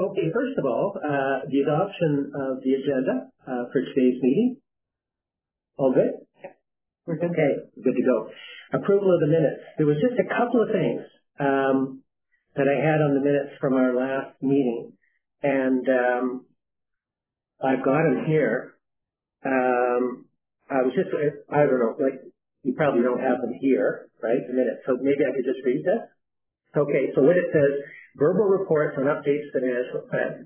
Okay, first of all, the adoption of the agenda for today's meeting. All good? We're good. Okay, good to go. Approval of the minutes. There was just a couple of things that I had on the minutes from our last meeting, and I've got them here. I don't know, like, you probably don't have them here, right, the minutes, so maybe I could just read this. Okay, so what it says, verbal reports on updates to the management plan.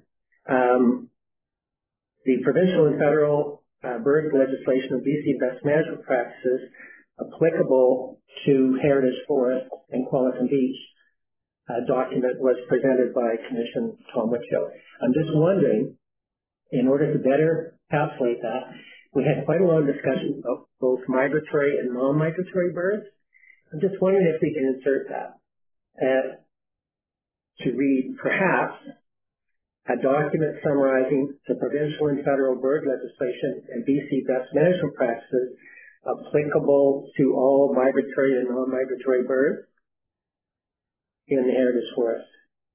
The provincial and federal bird legislation of BC best management practices applicable to Heritage Forest and Qualicum Beach document was presented by Commissioner Tom Whitfield. I'm just wondering, in order to better encapsulate that, we had quite a long discussion of both migratory and non-migratory birds. I'm just wondering if we can insert that to read, perhaps, a document summarizing the provincial and federal bird legislation and BC best management practices applicable to all migratory and non-migratory birds in the Heritage Forest.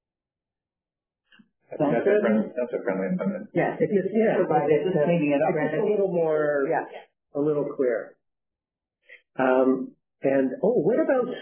That's a friendly amendment. Yes, it's just cleaning it up. It's a little more, a little clearer. What about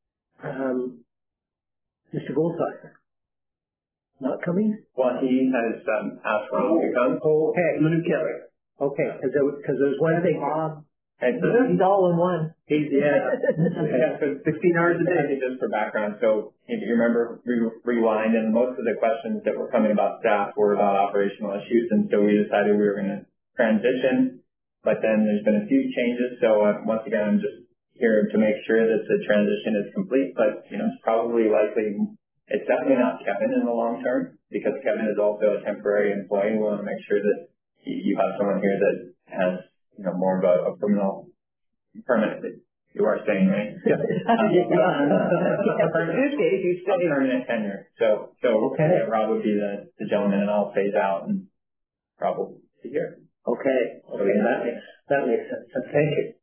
Mr. Goldstein? Not coming? Well, he has asked for him to come. Okay. Manu Kelly. Okay, because there's one thing. He's all in one. He's, so 16 hours a day. Just for background, so if you remember, rewind, and most of the questions that were coming about staff were about operational issues, and so we decided we were going to transition, but then there's been a few changes, so once again, I'm just here to make sure that the transition is complete, but, it's probably likely. It's definitely not Kevin in the long term, because Kevin is also a temporary employee. We want to make sure that you have someone here that has, more of a criminal permanent. You are saying, right? Yeah. Permanent tenure. So okay. Yeah, Rob would be the gentleman, and I'll phase out, and Rob will be here. Okay. That makes sense. Thank you.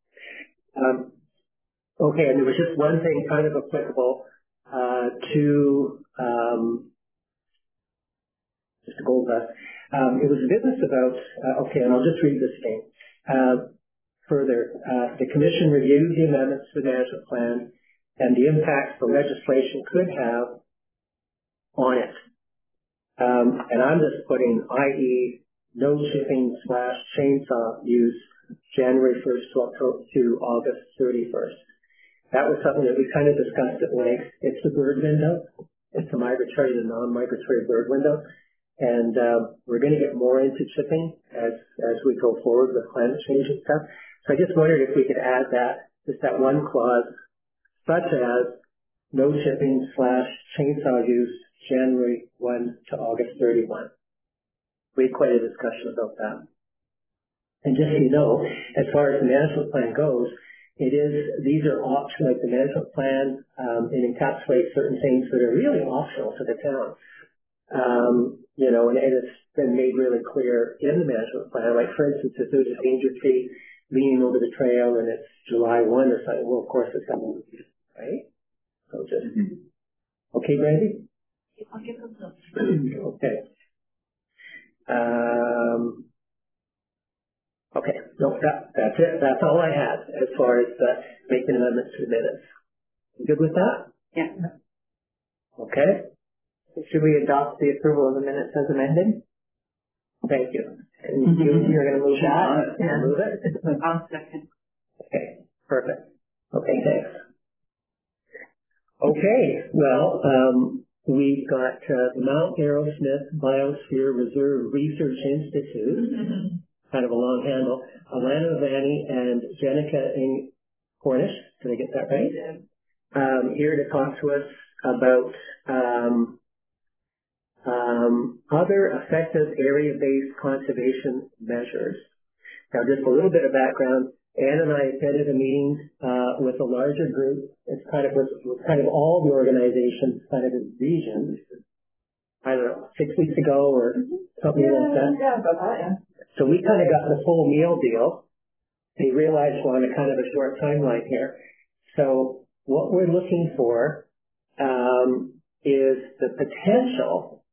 Okay, and there was just one thing kind of applicable to Mr. Goldust. It was a business about, and I'll just read this thing. Further, the Commission reviewed the amendments to the management plan and the impacts the legislation could have on it. And I'm just putting, i.e., no chipping / chainsaw use January 1st to August 31st. That was something that we kind of discussed at length. It's the bird window. It's the migratory and non-migratory bird window. And we're going to get more into chipping as we go forward with climate change and stuff. So I just wondered if we could add just that one clause, such as no chipping / chainsaw use January 1 to August 31. We had quite a discussion about that. And just so you know, as far as the management plan goes, these are optional, like the management plan, it encapsulates certain things that are really optional to the town. And it's been made really clear in the management plan. Like, for instance, if there's a danger tree leaning over the trail and it's July 1 or something, well, of course it's coming, right? So just, okay, Brandy? I'll give them some. Okay. Okay, no, that's it. That's all I had as far as making amendments to the minutes. You good with that? Yeah. Okay. Should we adopt the approval of the minutes as amended? Thank you. And you're going to move that? Yeah. Move it? I'll second. Okay, perfect. Okay, thanks. Okay, well, we've got Mount Arrowsmith Biosphere Reserve Research Institute, kind of a long handle, Alana Vanni and Jenica Cornish, did I get that right? Here to talk to us about other effective area-based conservation measures. Now, just a little bit of background. Ann and I attended a meeting with a larger group. It's kind of all the organizations, kind of in regions. I don't know, 6 weeks ago or something like that. Yeah, about that, yeah. So we kind of got the full meal deal. They realized we're on a kind of a short timeline here. So what we're looking for is the potential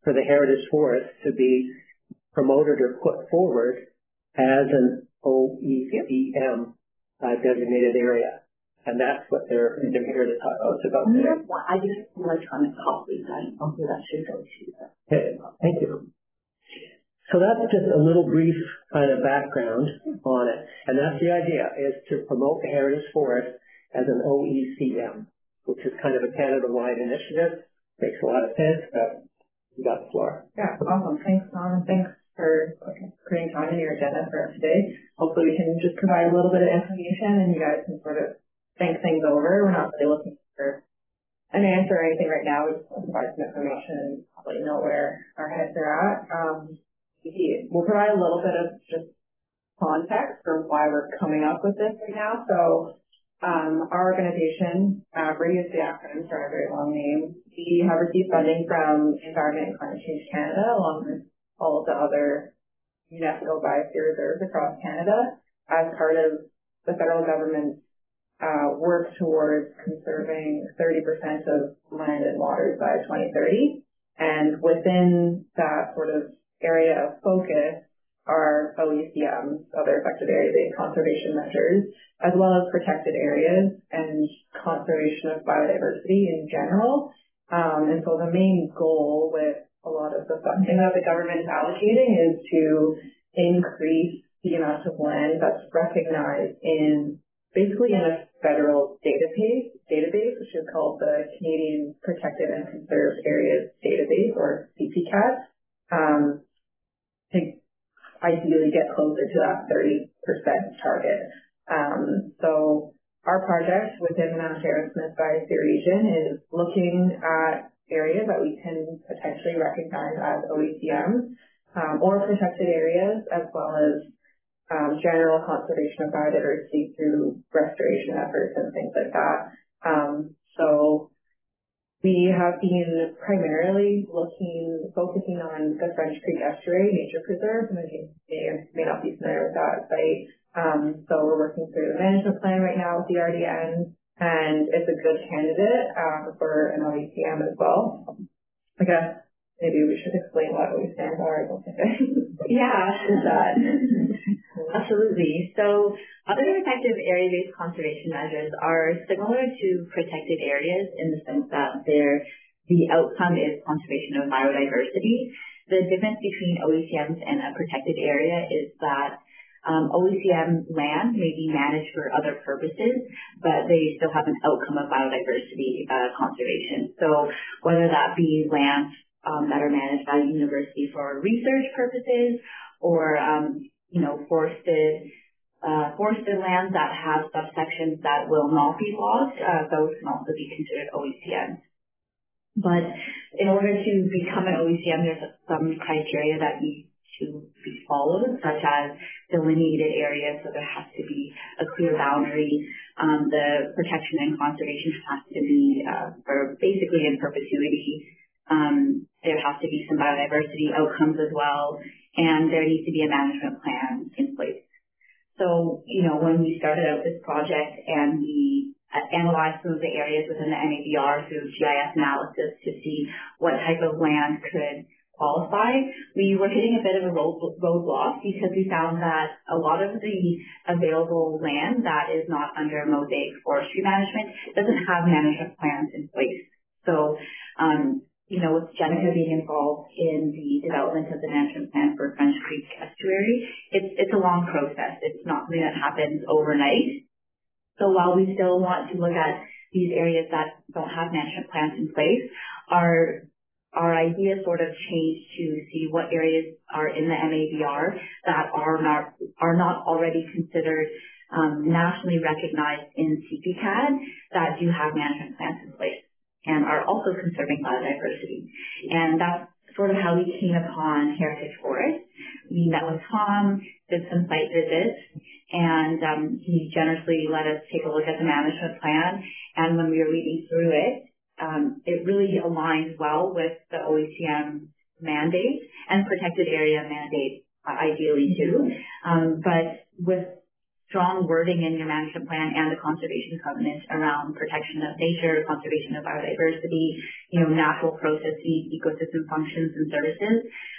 for the heritage forest to be promoted or put forward as an OECM designated area. And that's what they're here to talk about today. I just electronic copies. I don't think that should go to that. Okay, thank you. So that's just a little brief kind of background on it. And that's the idea, is to promote the heritage forest as an OECM, which is kind of a Canada-wide initiative. Makes a lot of sense, but you got the floor. Yeah, awesome. Thanks, Tom. Thanks for creating time in your agenda for us today. Hopefully we can just provide a little bit of information and you guys can sort of think things over. We're not really looking for an answer or anything right now. We just want to provide some information and let you know where our heads are at. We'll provide a little bit of just context for why we're coming up with this right now. So our organization, ABRI is the acronym for a very long name. We have received funding from Environment and Climate Change Canada, along with all of the other UNESCO biosphere reserves across Canada, as part of the federal government's work towards conserving 30% of land and waters by 2030. And within that sort of area of focus are OECMs, other effective area-based conservation measures, as well as protected areas and conservation of biodiversity in general. And so the main goal with a lot of the funding that the government is allocating is to increase the amount of land that's recognized in basically in a federal database, which is called the Canadian Protected and Conserved Areas Database, or CPCAD, to ideally get closer to that 30% target. So our project within the Mount Arrowsmith Biosphere region is looking at areas that we can potentially recognize as OECMs, or protected areas, as well as general conservation of biodiversity through restoration efforts and things like that. So we have been primarily focusing on the French Creek Estuary Nature Preserve, and you may not be familiar with that site. So we're working through the management plan right now with the RDN, and it's a good candidate for an OECM as well. I guess maybe we should explain what OECMs are. Yeah. Absolutely. So other effective area-based conservation measures are similar to protected areas in the sense that the outcome is conservation of biodiversity. The difference between OECMs and a protected area is that OECM land may be managed for other purposes, but they still have an outcome of biodiversity conservation. So whether that be lands that are managed by the university for research purposes, or forested lands that have subsections that will not be logged, those can also be considered OECMs. But in order to become an OECM, there's some criteria that need to be followed, such as delineated areas, so there has to be a clear boundary. The protection and conservation has to be for basically in perpetuity. There has to be some biodiversity outcomes as well, and there needs to be a management plan in place. So, when we started out this project and we analyzed some of the areas within the MABR through GIS analysis to see what type of land could qualify, we were hitting a bit of a roadblock because we found that a lot of the available land that is not under Mosaic Forestry Management doesn't have management plans in place. So, with Jenica being involved in the development of the management plan for French Creek Estuary, it's a long process. It's not something that happens overnight. So while we still want to look at these areas that don't have management plans in place, our idea sort of changed to see what areas are in the MABR that are not already considered nationally recognized in CPCAD that do have management plans in place and are also conserving biodiversity. And that's sort of how we came upon Heritage Forest. We met with Tom, did some site visits, and he generously let us take a look at the management plan. And when we were reading through it, it really aligns well with the OECM mandate and protected area mandate, ideally too. But with strong wording in your management plan and the conservation covenant around protection of nature, conservation of biodiversity, natural processes, ecosystem functions and services.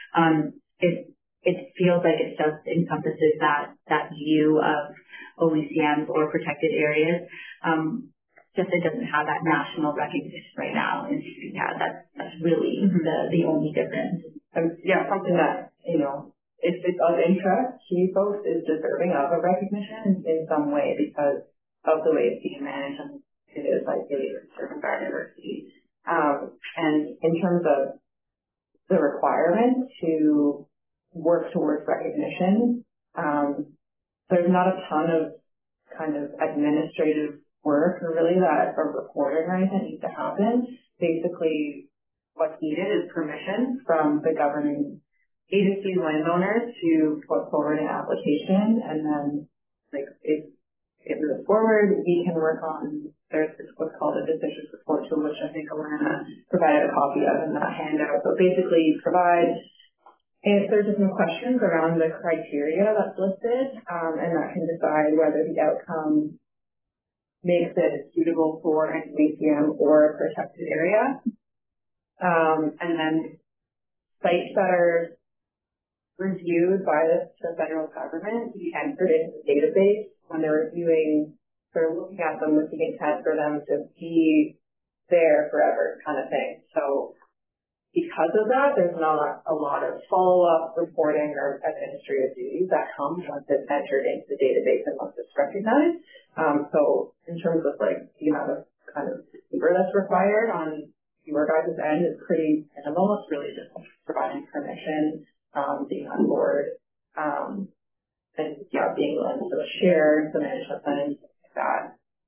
It feels like it just encompasses that view of OECMs or protected areas. Just it doesn't have that national recognition right now in CPCAD. That's really the only difference. Something that, if it's of interest to you folks, is deserving of a recognition in some way because of the way it's being managed and it is ideally serving biodiversity. And in terms of the requirement to work towards recognition, there's not a ton of kind of administrative work or really that or reporting or anything needs to happen. Basically, what's needed is permission from the governing agency landowners to put forward an application, and then if it moves forward, we can work on, there's what's called a decision support tool, which I think Alana provided a copy of in that handout. But basically answers some questions around the criteria that's listed, and that can decide whether the outcome makes it suitable for an ACM or a protected area. And then sites that are reviewed by the federal government be entered into the database when they're looking at them with the intent for them to be there forever kind of thing. So because of that, there's not a lot of follow-up reporting or administrative duties that come once it's entered into the database and once it's recognized. So in terms of the amount of kind of labor that's required on your guys' end is pretty minimal. It's really just providing permission, being on board, and being willing to share the management plan like that.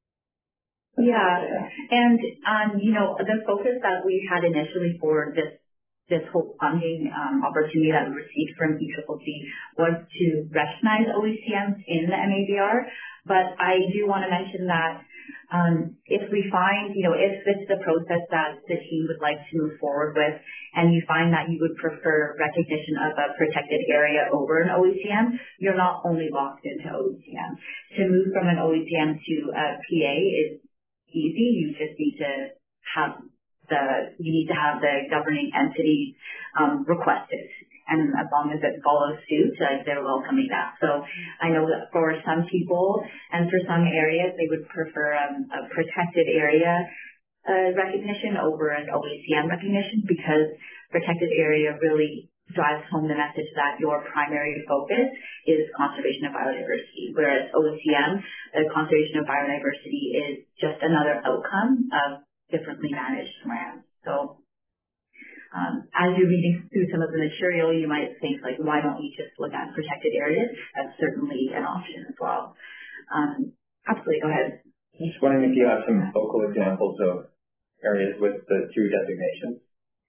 And the focus that we had initially for this whole funding opportunity that we received from ECCC was to recognize OECMs in the MABR. But I do want to mention that if we find, if this is a process that the team would like to move forward with, and you find that you would prefer recognition of a protected area over an OECM, you're not only locked into OECM. To move from an OECM to a PA is easy. You just need to have the governing entity request it. And as long as it follows suit, they're welcoming that. So I know that for some people and for some areas, they would prefer a protected area recognition over an OECM recognition, because protected area really drives home the message that your primary focus is conservation of biodiversity, whereas OECM, the conservation of biodiversity, is just another outcome of differently managed land. So as you're reading through some of the material, you might think, why don't we just look at protected areas? That's certainly an option as well. Absolutely, go ahead. I'm just wondering if you have some local examples of areas with the two designations.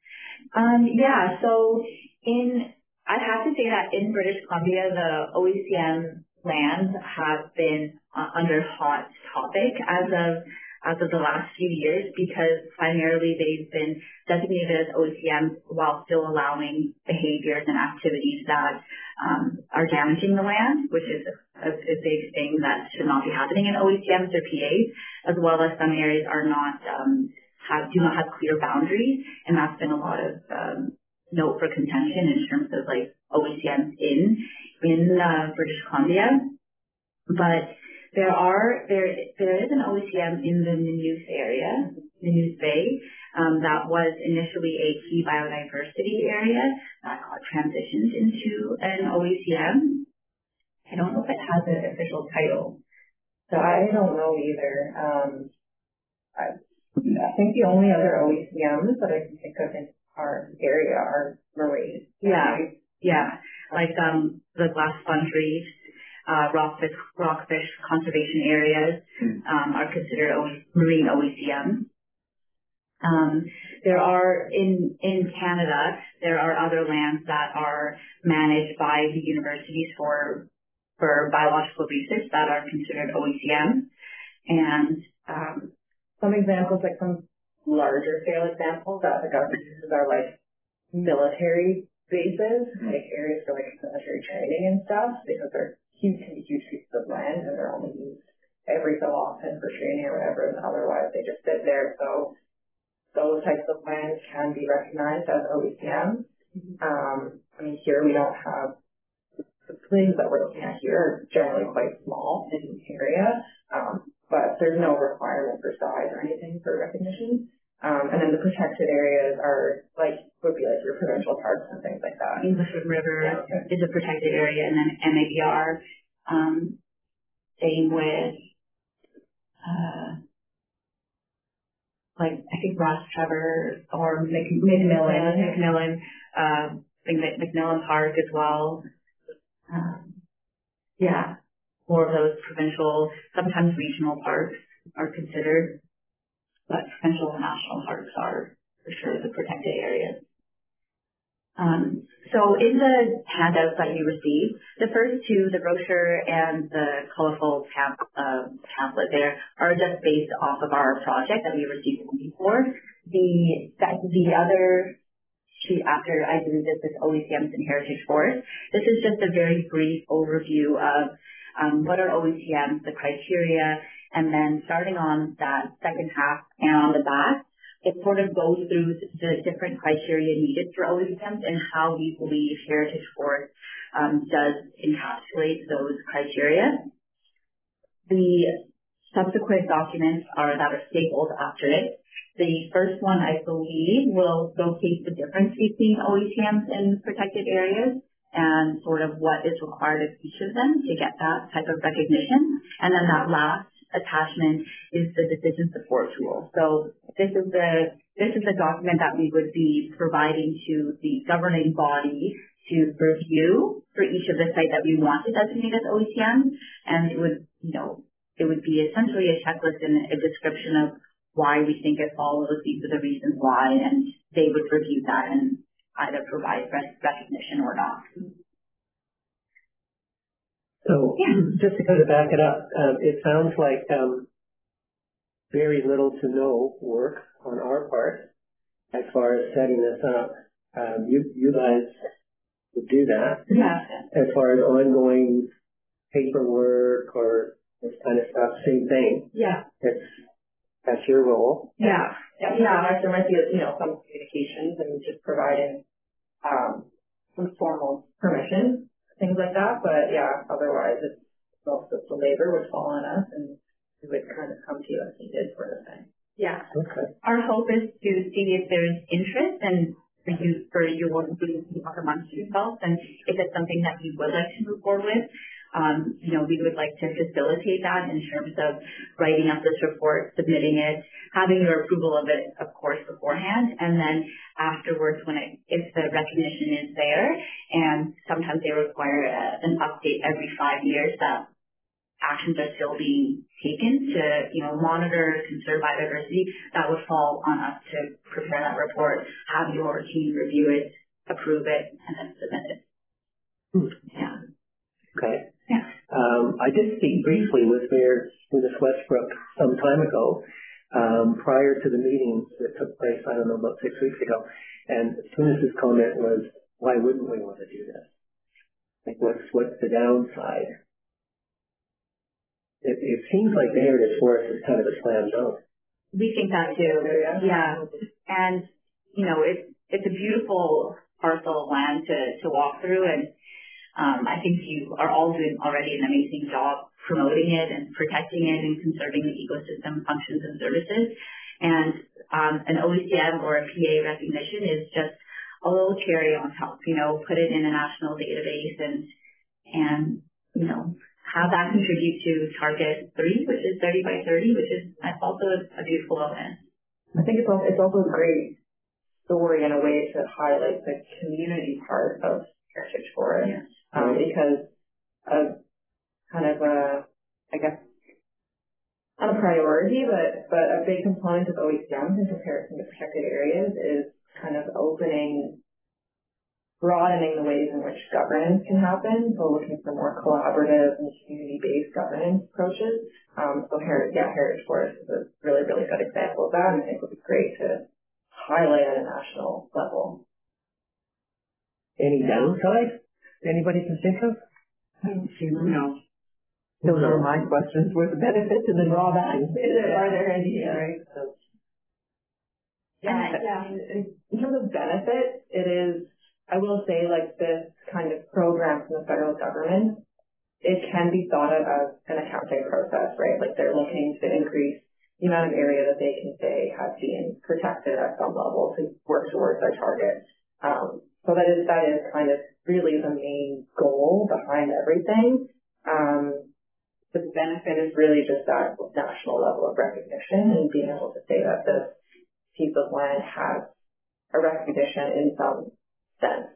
So I'd have to say that in British Columbia, the OECM lands have been under hot topic as of the last few years, because primarily they've been designated as OECMs while still allowing behaviors and activities that are damaging the land, which is a big thing that should not be happening in OECMs or PAs, as well as some areas are not do not have clear boundaries, and that's been a lot of note for contention in terms of OECMs in British Columbia. But there is an OECM in the Nanoose area, Nanoose Bay, that was initially a key biodiversity area that got transitioned into an OECM. I don't know if it has an official title. So I don't know either. I think the only other OECMs that I can think of in our area are marine. The glass sponge reefs, rockfish conservation areas are considered marine OECM. There are in Canada, there are other lands that are managed by the universities for biological research that are considered OECM. And some examples, some larger scale examples that the government uses are military bases, areas for military training and stuff, because they're huge pieces of land, and they're only used every so often for training or whatever, and otherwise they just sit there. So those types of lands can be recognized as OECM. I mean, here we don't have the things that we're looking at here are generally quite small in the area, but there's no requirement for size or anything for recognition. And then the protected areas would be like your provincial parks and things like that. English River is a protected area, and then MABR, same with, I think Ross Trevor or McMillan, McMillan Park as well. More of those provincial, sometimes regional parks are considered, but provincial and national parks are for sure the protected areas. So in the handouts that you received, the first two, the brochure and the colorful pamphlet there, are just based off of our project that we received before. The other sheet after I did this with OECMs and Heritage Forests, this is just a very brief overview of what are OECMs, the criteria, and then starting on that second half and on the back, it sort of goes through the different criteria needed for OECMs and how we believe Heritage Forest does encapsulate those criteria. The subsequent documents that are stapled after it. The first one, I believe, will showcase the difference between OECMs and protected areas and sort of what is required of each of them to get that type of recognition. And then that last attachment is the decision support tool. So this is the document that we would be providing to the governing body to review for each of the sites that we want to designate as OECM. And it would be essentially a checklist and a description of why we think it follows, these are the reasons why, and they would review that and either provide recognition or not. So just to kind of back it up, it sounds like very little to no work on our part as far as setting this up. You guys would do that. Yeah. As far as ongoing paperwork or this kind of stuff, same thing. Yeah. That's your role. Yeah. There might be some communications and just providing some formal permission, things like that. But yeah, otherwise it's most of the labor would fall on us, and we would kind of come to you as needed sort of thing. Yeah. Okay. Our hope is to see if there's interest and for you all to talk amongst yourselves, and if it's something that you would like to move forward with. We would like to facilitate that in terms of writing up this report, submitting it, having your approval of it, of course, beforehand, and then afterwards, if the recognition is there, and sometimes they require an update every 5 years that actions are still being taken to, monitor, conserve biodiversity, that would fall on us to prepare that report, have your team review it, approve it, and then submit it. Yeah. Okay. Yeah. I did speak briefly with Mayor Eunice Westbrook some time ago, prior to the meetings that took place, I don't know, about 6 weeks ago. And Eunice's comment was, why wouldn't we want to do this? Like, what's the downside? It seems like the Heritage Forest is kind of a slam dunk. We think that too. Yeah. And, it's a beautiful parcel of land to walk through, and I think you are all doing already an amazing job promoting it and protecting it and conserving the ecosystem functions and services. And an OECM or a PA recognition is just a little cherry on top, put it in a national database and have that contribute to Target 3, which is 30 by 30, which is also a beautiful event. I think it's also a great story in a way to highlight the community part of Heritage Forest. Yes. Because of kind of I guess, not a priority, but a big component of OECMs in comparison to protected areas is kind of broadening the ways in which governance can happen. So looking for more collaborative and community-based governance approaches. Heritage Forest is a really, really good example of that, and I think it would be great to highlight at a national level. Any downside anybody can think of? No. Those are my questions. Were the benefits and the drawbacks? Are there any, right? Yeah. In terms of benefits, it is, I will say, like, this kind of program from the federal government, it can be thought of as an accounting process, right? Like, they're looking to increase the amount of area that they can say has been protected at some level to work towards their target. So that is kind of really the main goal behind everything. The benefit is really just that national level of recognition and being able to say that this piece of land has a recognition in some sense.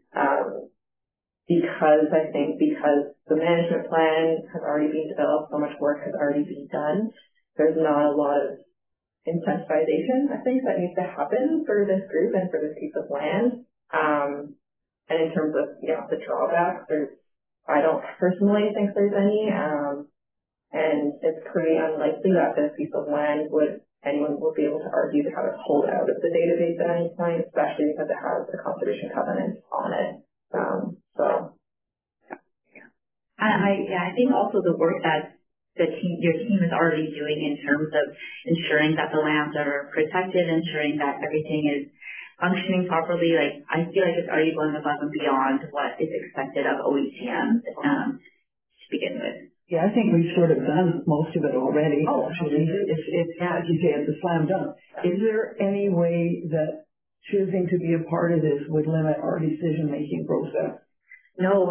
Because the management plan has already been developed, so much work has already been done, there's not a lot of incentivization, I think, that needs to happen for this group and for this piece of land. And in terms of, the drawbacks, I don't personally think there's any, and it's pretty unlikely that this piece of land anyone would be able to argue to have it pulled out of the database at any point, especially because it has a conservation covenant on it. I think also the work that your team is already doing in terms of ensuring that the lands are protected, ensuring that everything is functioning properly. Like, I feel like it's already going above and beyond what is expected of OECM to begin with. Yeah, I think we've sort of done most of it already. Oh, actually, it's as you say, it's a slam dunk. Is there any way that choosing to be a part of this would limit our decision making process? No,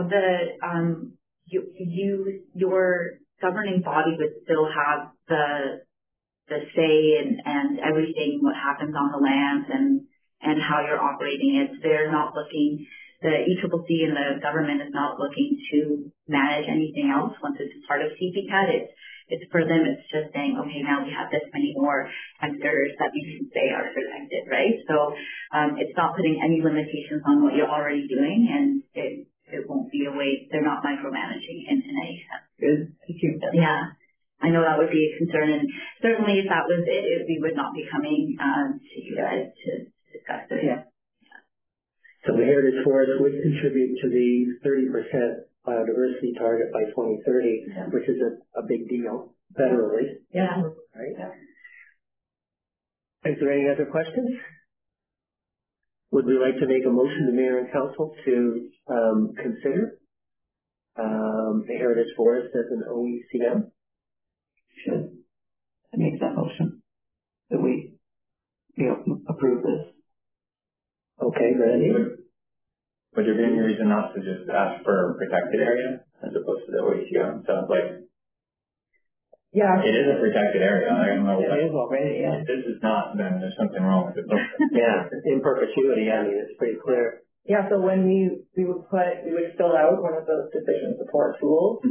your governing body would still have the say and everything what happens on the lands and how you're operating it. They're not looking. The ECCC and the government is not looking to manage anything else once it's part of CPCAT. It's for them, it's just saying, okay, now we have this many more hectares that we can say are protected, right? So it's not putting any limitations on what you're already doing, and it won't be a way, they're not micromanaging in any sense. Good. Thank you. Yeah. I know that would be a concern, and certainly if that was it, we would not be coming to you guys to discuss it. Yeah. So the Heritage Forest would contribute to the 30% biodiversity target by 2030, which is a big deal federally. Yeah. Right? Yeah. Is there any other questions? Would we like to make a motion to Mayor and Council to consider the Heritage Forest as an OECM? Should I make that motion that we approve this? Okay, Randy. Would there be any reason not to just ask for a protected area as opposed to the OECM? Sounds like it is a protected area. I don't know. It is already, yeah. If this is not, then there's something wrong with it. Yeah, in perpetuity, I mean, it's pretty clear. Yeah, so when we would fill out one of those decision support tools,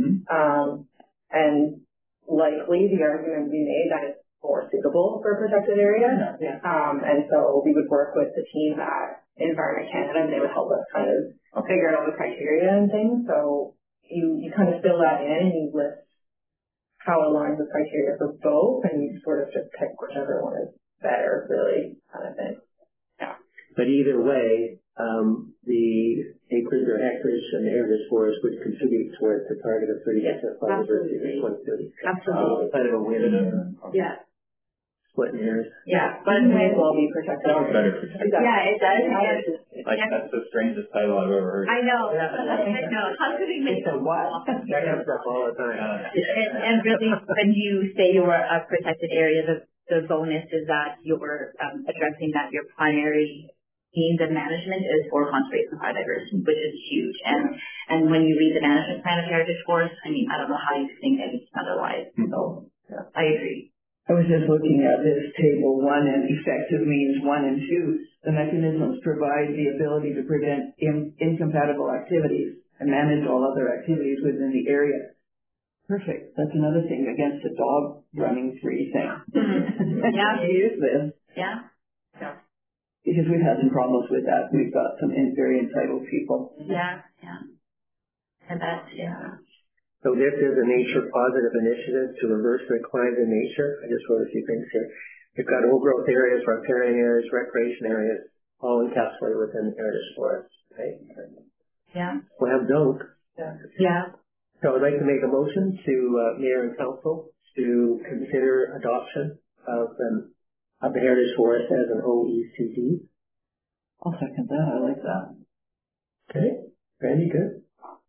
and likely the argument would be made that it's more suitable for a protected area. Yeah. And so we would work with the team at Environment Canada, and they would help us kind of figure out all the criteria and things. So you kind of fill that in and you list how it aligns with criteria for both, and you sort of just pick whichever one is better, really, kind of thing. Yeah. But either way, the acreage or hectares and the Heritage Forest would contribute towards the target of 30% biodiversity by 2030. Absolutely. Kind of a win. Yeah. Splitting hairs. Yeah, but it may as well be protected. Better protected. Yeah, it does. That's the strangest title I've ever heard. I know. I know. How could we make It's a what? That comes up all the time. And really, when you say you're a protected area, the bonus is that you're addressing that your primary means of management is for conservation and biodiversity, which is huge. And when you read the management plan of Heritage Forest, I mean, I don't know how you think anything otherwise. So I agree. I was just looking at this table 1, and effective means 1 and 2. The mechanisms provide the ability to prevent incompatible activities and manage all other activities within the area. Perfect. That's another thing against a dog running free thing. Yeah. Use this. Yeah. Because we've had some problems with that. We've got some very entitled people. Yeah. And that's, So this is a nature positive initiative to reverse the decline in nature. I just wrote a few things here. We've got old growth areas, riparian areas, recreation areas, all encapsulated within the Heritage Forest. Right? Yeah. Slam dunk. Yeah. So I'd like to make a motion to Mayor and Council to consider adoption of the Heritage Forest as an OECD. I'll second that. I like that. Okay. Randy, good?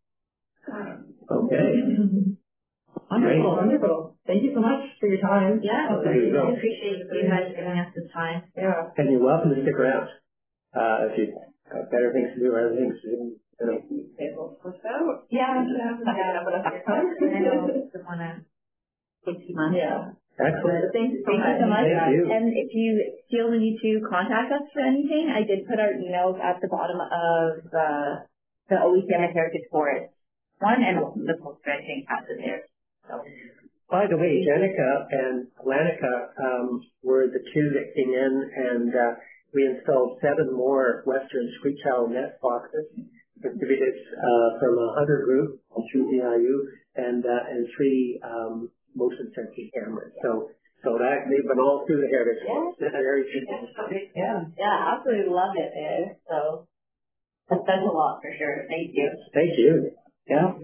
Okay. Wonderful. Thank you so much for your time. Yeah, There you go. I appreciate you guys giving us this time. Yeah. And you're welcome to stick around. If you've got better things to do or other things to do, you know. Able to push out. Yeah, I know. Just want to take 2 months. Yeah. Excellent. Thank you so Thank much. you so much. Thank you. And if you feel the need to contact us for anything, I did put our emails at the bottom of the OECM Heritage Forest one, and the poster I think has it there. So. By the way, Jenica and Lanica were the two that came in, and we installed 7 more Western Screech Owl nest boxes distributed from a hunter group through DIU and 3 motion sensing cameras. So that they've been all through the Heritage Forest. Yeah. Very interesting. Yeah, absolutely love it there. So that says a lot for sure. Thank you. Thank you. Yeah.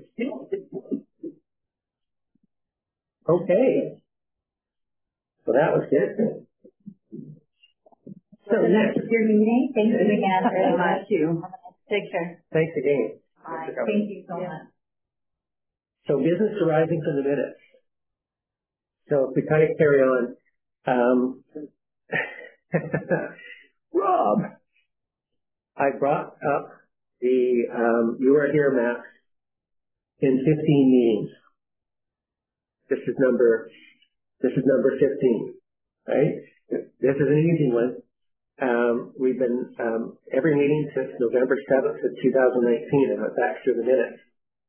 Okay. So that was good. So next is your meeting. Thank you again very much. Thank you. Take care. Thanks again. Bye. Thank you so much. So business arising from the minutes. So if we kind of carry on, Rob, I brought up the You Are Here maps in 15 meetings. This is number 15, right? This is an easy one. We've been every meeting since November 7th of 2019, and went back through the minutes.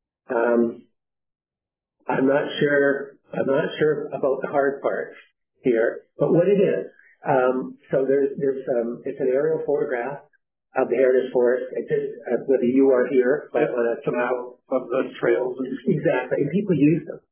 I'm not sure about the hard part here, but what it is. So it's an aerial photograph of the Heritage Forest. It just with the You Are Here, but some out of the trails. Exactly, and people use them.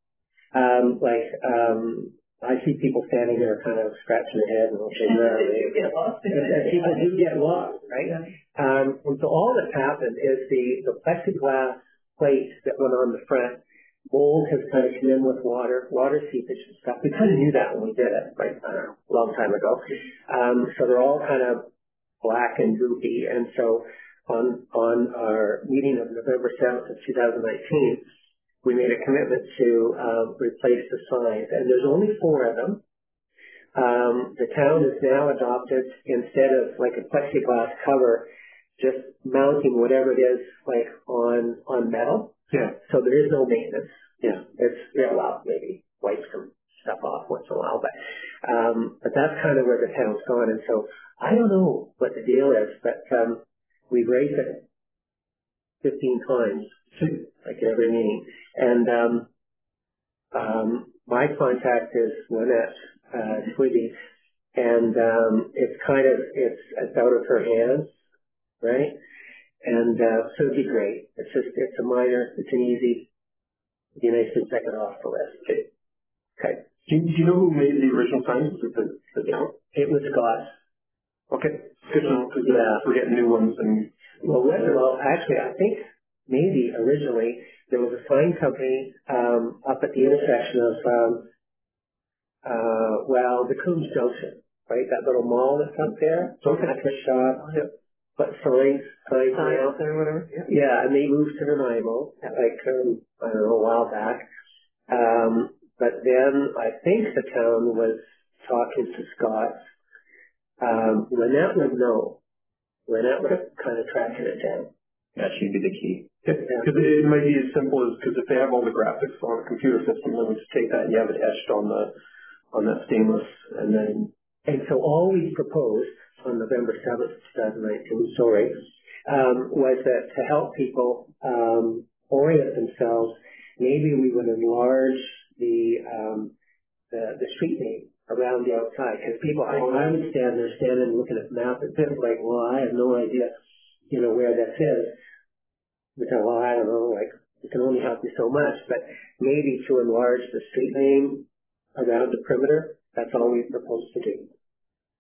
I see people standing there kind of scratching their head and looking around. People do get lost, right? And so all that's happened is the plexiglass plate that went on the front, mold has kind of come in with water seepage and stuff. We kind of knew that when we did it, right, a long time ago. So they're all kind of black and goopy. And so on our meeting of November 7th of 2019, we made a commitment to replace the signs, and there's only 4 of them. The town has now adopted, instead of like a plexiglass cover, just mounting whatever it is like on metal. Yeah. So there is no maintenance. Yeah. Well, maybe wipe some stuff off once in a while, but that's kind of where the town's gone. And so I don't know what the deal is, but we've raised it 15 times, like every meeting. And my contact is Lynette Twiggy, and it's out of her hands, right? And so it'd be great. It's a minor, it's an easy, it'd be nice to check it off the list. Okay. Do you know who made the original signs? Was it the town? It was Scott. Okay. Good to know, because we're getting new ones. And well, actually, I think maybe originally there was a sign company up at the intersection of the Coombs Junction, right? That little mall that's up there. Some kind of shop, but signs or whatever. Yeah, and they moved to Nanaimo, like I don't know, a while back. But then I think the town was talking to Scott. Lynette would know. Lynette would have kind of tracked it down. that should be the key. Because it might be as simple as, because if they have all the graphics on a computer system, then we just take that and you have it etched on that stainless, and then. And so all we proposed on November 7th, 2019, was that to help people orient themselves, maybe we would enlarge the street name around the outside. Because people, I would stand there looking at the map and think like, well, I have no idea, where that is. Which, well, I don't know, like, it can only help you so much, but maybe to enlarge the street name around the perimeter, that's all we propose to do.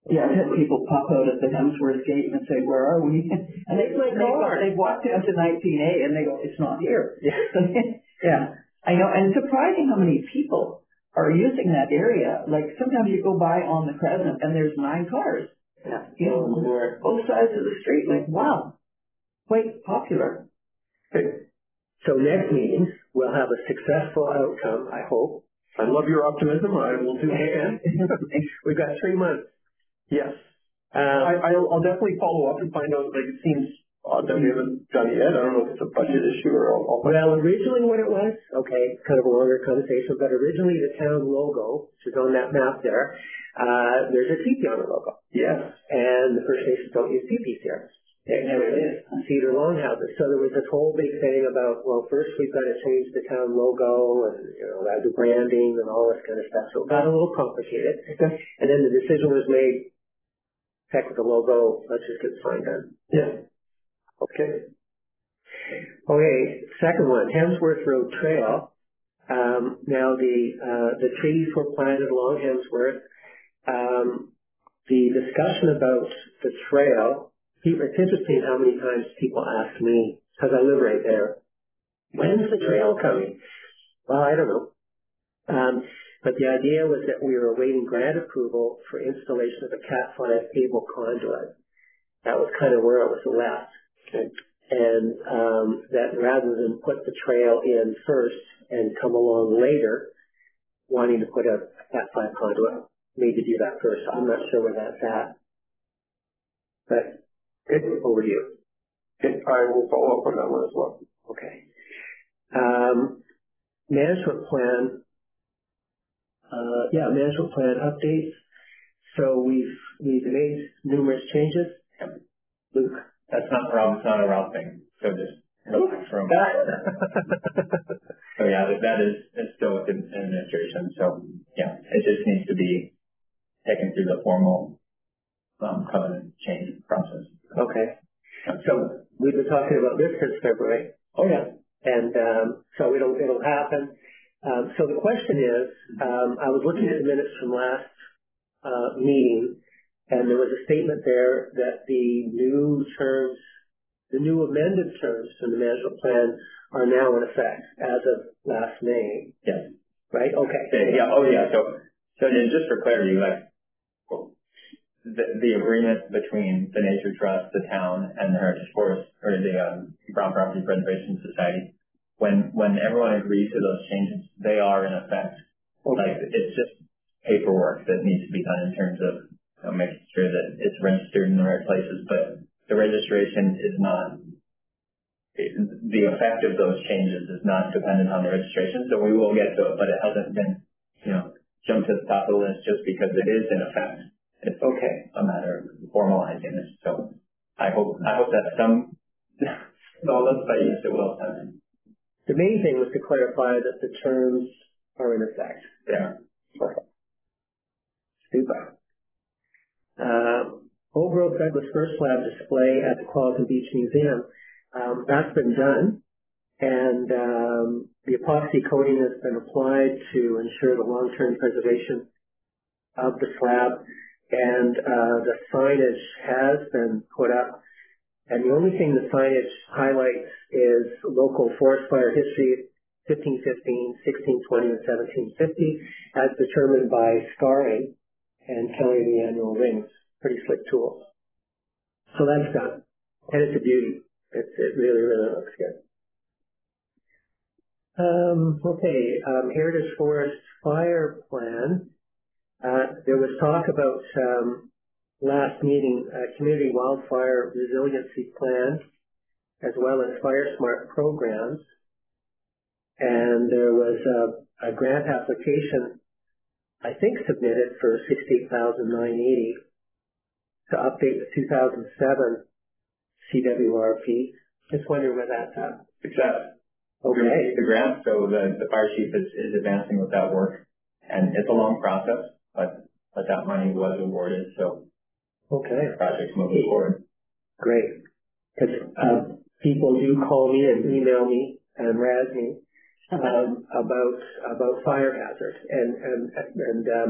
Yeah, I've had people pop out at the Hemsworth gate and say, "Where are we?" And they've walked down to 19A and they go, "It's not here." Yeah, I know. And it's surprising how many people are using that area. Like sometimes you go by on the Crescent and there's 9 cars. Yeah. You know, both sides of the street. Like, wow, quite popular. So next meeting, we'll have a successful outcome, I hope. I love your optimism. I will do what I can. We've got 3 months. Yes. I'll definitely follow up and find out. Like, it seems odd that we haven't done it yet. I don't know if it's a budget issue or I'll Well, originally what it was, okay, kind of a longer conversation, but originally the town logo, which is on that map there, there's a CP on the logo. Yes. And the First Nations don't use CPs here. There it is. Cedar longhouses. So there was this whole big thing about, well, first we've got to change the town logo and, you know, the branding and all this kind of stuff. So it got a little complicated. Okay. And then the decision was made, heck with the logo, let's just get signed done. Yeah. Okay. Okay, second one, Hemsworth Road Trail. Now the trees were planted along Hemsworth. The discussion about the trail, it's interesting how many times people ask me, because I live right there, when's the trail coming? Well, I don't know. But the idea was that we were awaiting grant approval for installation of a Cat 5 cable conduit. That was kind of where it was left. Okay. And that rather than put the trail in first and come along later, wanting to put a Cat 5 conduit, need to do that first. I'm not sure where that's at. But good, over to you. Okay. I will follow up on that one as well. Okay. Management plan. Management plan updates. So we've made numerous changes. Luke. That's not Rob, it's not a Rob thing. So just relax from So yeah, that is still within administration. So yeah, it just needs to be taken through the formal covenant change process. Okay. So we've been talking about this since February. Oh yeah. And so it'll happen. So the question is, I was looking at the minutes from last meeting, and there was a statement there that the new amended terms from the management plan are now in effect as of last May. Yes. Right? Okay. Yeah. Oh yeah. So then just for clarity, like the agreement between the Nature Trust, the town, and the Heritage Forest or the Brown Property Preservation Society, when everyone agrees to those changes, they are in effect. Okay. Like it's just paperwork that needs to be done in terms of making sure that it's registered in the right places, but the registration is not, the effect of those changes is not dependent on the registration, so we will get to it, but it hasn't been, jumped to the top of the list just because it is in effect. It's okay, a matter of formalizing it. So I hope that's some solace, but yes, it will. The main thing was to clarify that the terms are in effect. Yeah. Okay. Super. Old Growth Douglas Fir Slab display at the Qualicum Beach Museum. That's been done, and the epoxy coating has been applied to ensure the long-term preservation of the slab, and the signage has been put up. And the only thing the signage highlights is local forest fire history, 1515, 1620, and 1750, as determined by scarring and counting the annual rings. Pretty slick tools. So that's done. And it's a beauty. It really, really looks good. Heritage Forest Fire Plan. There was talk about last meeting, Community Wildfire Resiliency Plan, as well as Fire Smart programs. And there was a grant application, I think, submitted for $68,980 to update the 2007 CWRP. Just wondering where that's at. Success. Okay. The grant, so the fire chief is advancing with that work, and it's a long process, but that money was awarded, so okay, the project's moving forward. Great. Because people do call me and email me and razz me about fire hazard, and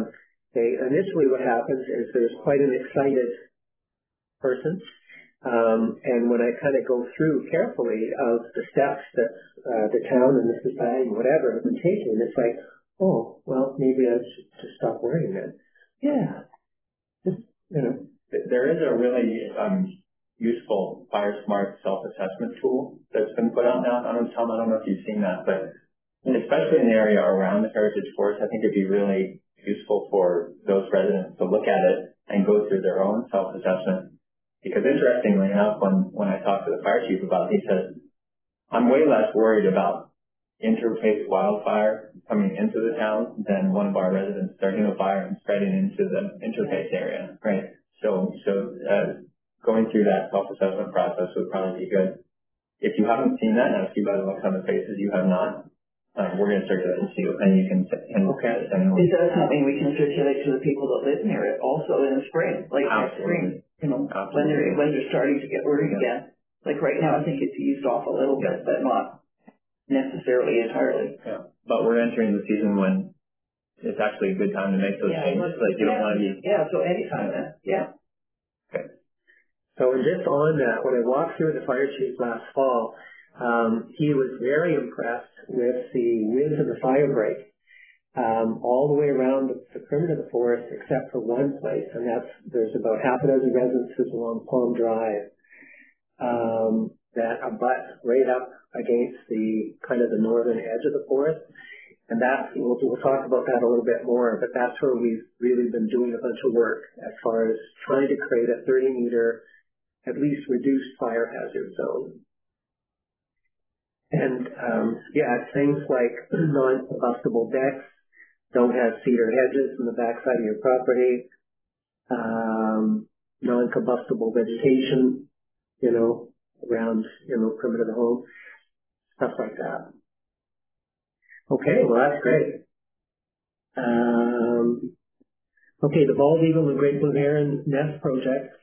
Okay, initially what happens is there's quite an excited person, and when I kind of go through carefully of the steps that the town and the society, whatever, have been taking, it's like, oh, well, maybe I should just stop wearing that. Yeah, just, There is a really useful FireSmart self-assessment tool that's been put out now. Tom, I don't know if you've seen that, but especially in the area around the Heritage Forest, I think it'd be really useful for those residents to look at it and go through their own self-assessment. Because interestingly enough, when I talked to the fire chief about it, he said, I'm way less worried about interface wildfire coming into the town than one of our residents starting a fire and spreading into the interface area, right? So going through that self-assessment process would probably be good. If you haven't seen that, and I see by the looks on the faces you have not, we're going to circulate it to you, and you can okay. Is that something we can circulate to the people that live near it also in the spring, like next spring, when they're starting to get worried again? Like right now, I think it's eased off a little bit, but not necessarily entirely. Yeah, but we're entering the season when it's actually a good time to make those changes. Like you don't want to be. Yeah, so anytime then. Yeah. Okay. So just on that, when I walked through the fire chief last fall, he was very impressed with the width of the fire break all the way around the perimeter of the forest, except for one place, and there's about half a dozen residences along Palm Drive that abut right up against the kind of the northern edge of the forest. And we'll talk about that a little bit more, but that's where we've really been doing a bunch of work as far as trying to create a 30-meter, at least reduced fire hazard zone. And, things like non-combustible decks, don't have cedar hedges in the backside of your property, non-combustible vegetation, around, perimeter of the home, stuff like that. Okay, well, that's great. The bald eagle and great blue heron nest project.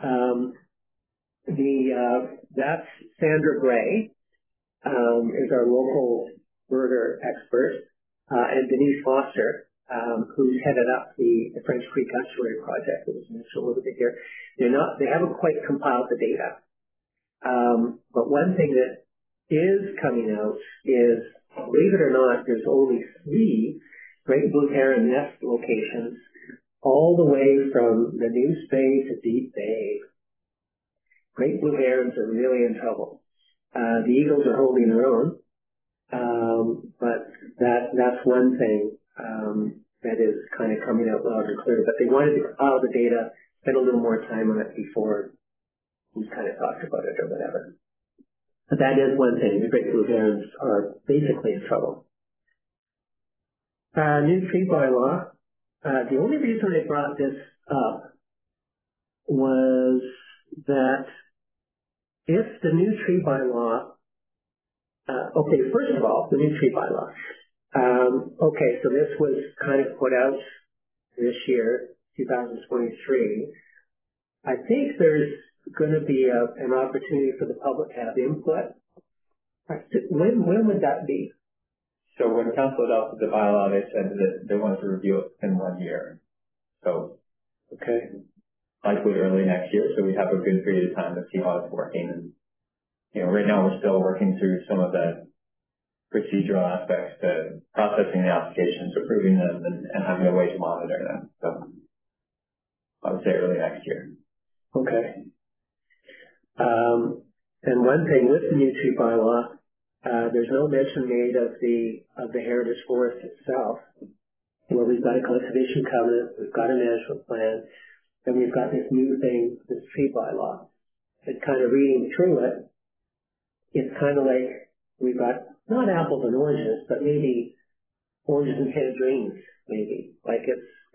That's Sandra Gray, is our local birder expert, and Denise Foster, who's headed up the French Creek Estuary Project that was mentioned a little bit here. They haven't quite compiled the data. But one thing that is coming out is, believe it or not, there's only 3 great blue heron nest locations all the way from the Neuse Bay to Deep Bay. Great blue herons are really in trouble. The eagles are holding their own, but that's one thing that is kind of coming out loud and clear. But they wanted to compile the data, spend a little more time on it before we kind of talked about it or whatever. But that is one thing. The great blue herons are basically in trouble. New tree bylaw. The only reason I brought this up was that if the new tree bylaw, first of all, the new tree bylaw. So this was kind of put out this year, 2023. I think there's going to be an opportunity for the public to have input. When would that be? So when council adopted the bylaw, they said that they wanted to review it in 1 year. So, likely early next year. So we have a good period of time to see how it's working. And, right now we're still working through some of the procedural aspects to processing the applications, approving them, and having a way to monitor them. So I would say early next year. Okay. And one thing with the new tree bylaw, there's no mention made of the heritage forest itself, where we've got a conservation covenant, we've got a management plan, and we've got this new thing, this tree bylaw. And kind of reading through it, it's kind of like we've got not apples and oranges, but maybe oranges and tangerines, maybe. Like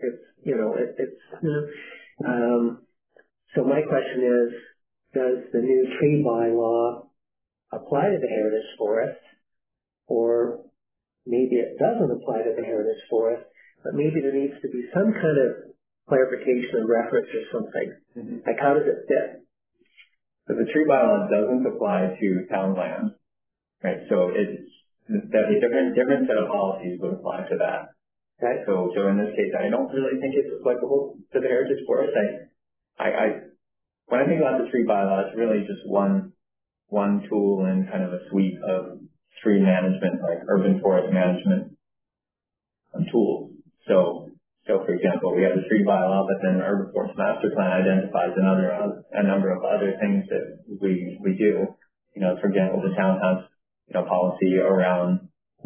so my question is, does the new tree bylaw apply to the heritage forest, or maybe it doesn't apply to the heritage forest, but maybe there needs to be some kind of clarification or reference or something. Mm-hmm. Like, how does it fit? So the tree bylaw doesn't apply to town land, right? So it's that a different set of policies would apply to that. Right. So in this case, I don't really think it's applicable to the heritage forest. When I think about the tree bylaw, it's really just one tool in kind of a suite of tree management, like urban forest management tools. So for example, we have the tree bylaw, but then the urban forest master plan identifies a number of other things that we do. For example, the town has policy around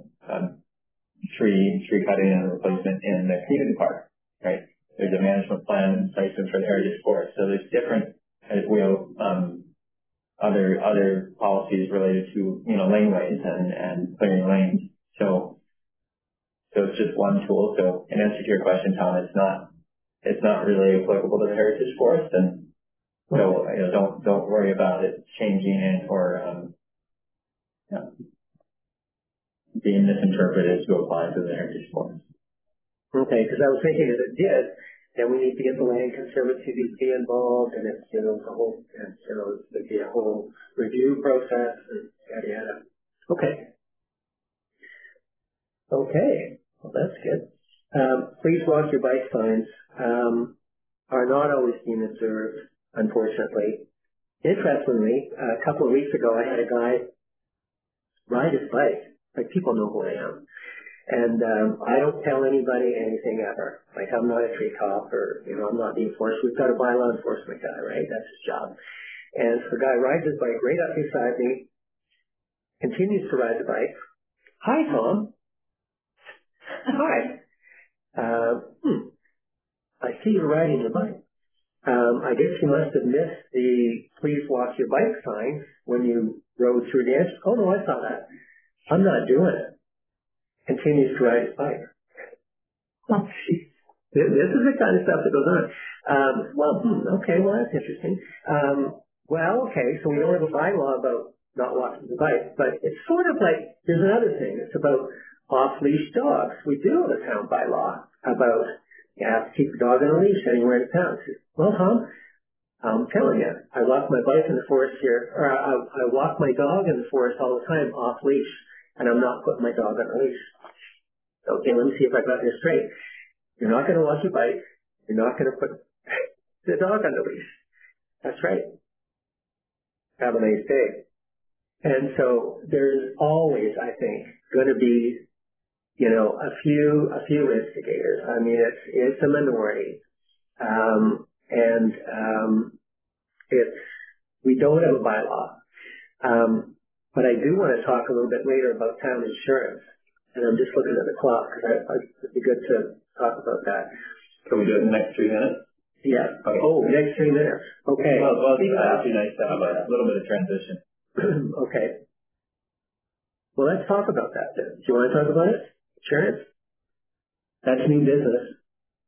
tree cutting and replacement in the community park, right? There's a management plan in place for the heritage forest. So there's different, other policies related to, laneways and clearing lanes. So it's just one tool. So in answer to your question, Tom, it's not really applicable to the heritage forest, and so don't worry about it changing it or being misinterpreted to apply to the heritage forest. Okay, because I was thinking if it did, then we need to get the land conservancy to be involved, and it's there'd be a whole review process and yada yada. Okay, well that's good. Please watch your bike signs are not always being observed, unfortunately. Interestingly, a couple of weeks ago, I had a guy ride his bike. Like, people know who I am. And I don't tell anybody anything ever. Like, I'm not a tree cop or, I'm not the enforcer. We've got a bylaw enforcement guy, right? That's his job. And so the guy rides his bike right up beside me, continues to ride the bike. Hi, Tom. Hi. I see you're riding your bike. I guess you must have missed the please watch your bike sign when you rode through the edge. Oh, no, I saw that. I'm not doing it. Continues to ride his bike. Oh, geez. This is the kind of stuff that goes on. Okay, well, that's interesting. Okay, so we don't have a bylaw about not walking the bike, but it's sort of like, there's another thing. It's about off-leash dogs. We do have a town bylaw about you have to keep the dog on a leash anywhere in town. Well, Tom, I'm telling you, I walk my bike in the forest here, or I walk my dog in the forest all the time off-leash, and I'm not putting my dog on a leash. Okay, let me see if I got this straight. You're not going to walk your bike. You're not going to put the dog on the leash. That's right. Have a nice day. And so there's always, I think, going to be, a few instigators. I mean, it's a minority. We don't have a bylaw. But I do want to talk a little bit later about town insurance. And I'm just looking at the clock because it'd be good to talk about that. Can we do it in the next 3 minutes? Yeah. Okay. Oh, next 3 minutes. Okay. Well, that'd be nice to have a little bit of transition. Okay. Well, let's talk about that then. Do you want to talk about it? Insurance? That's new business.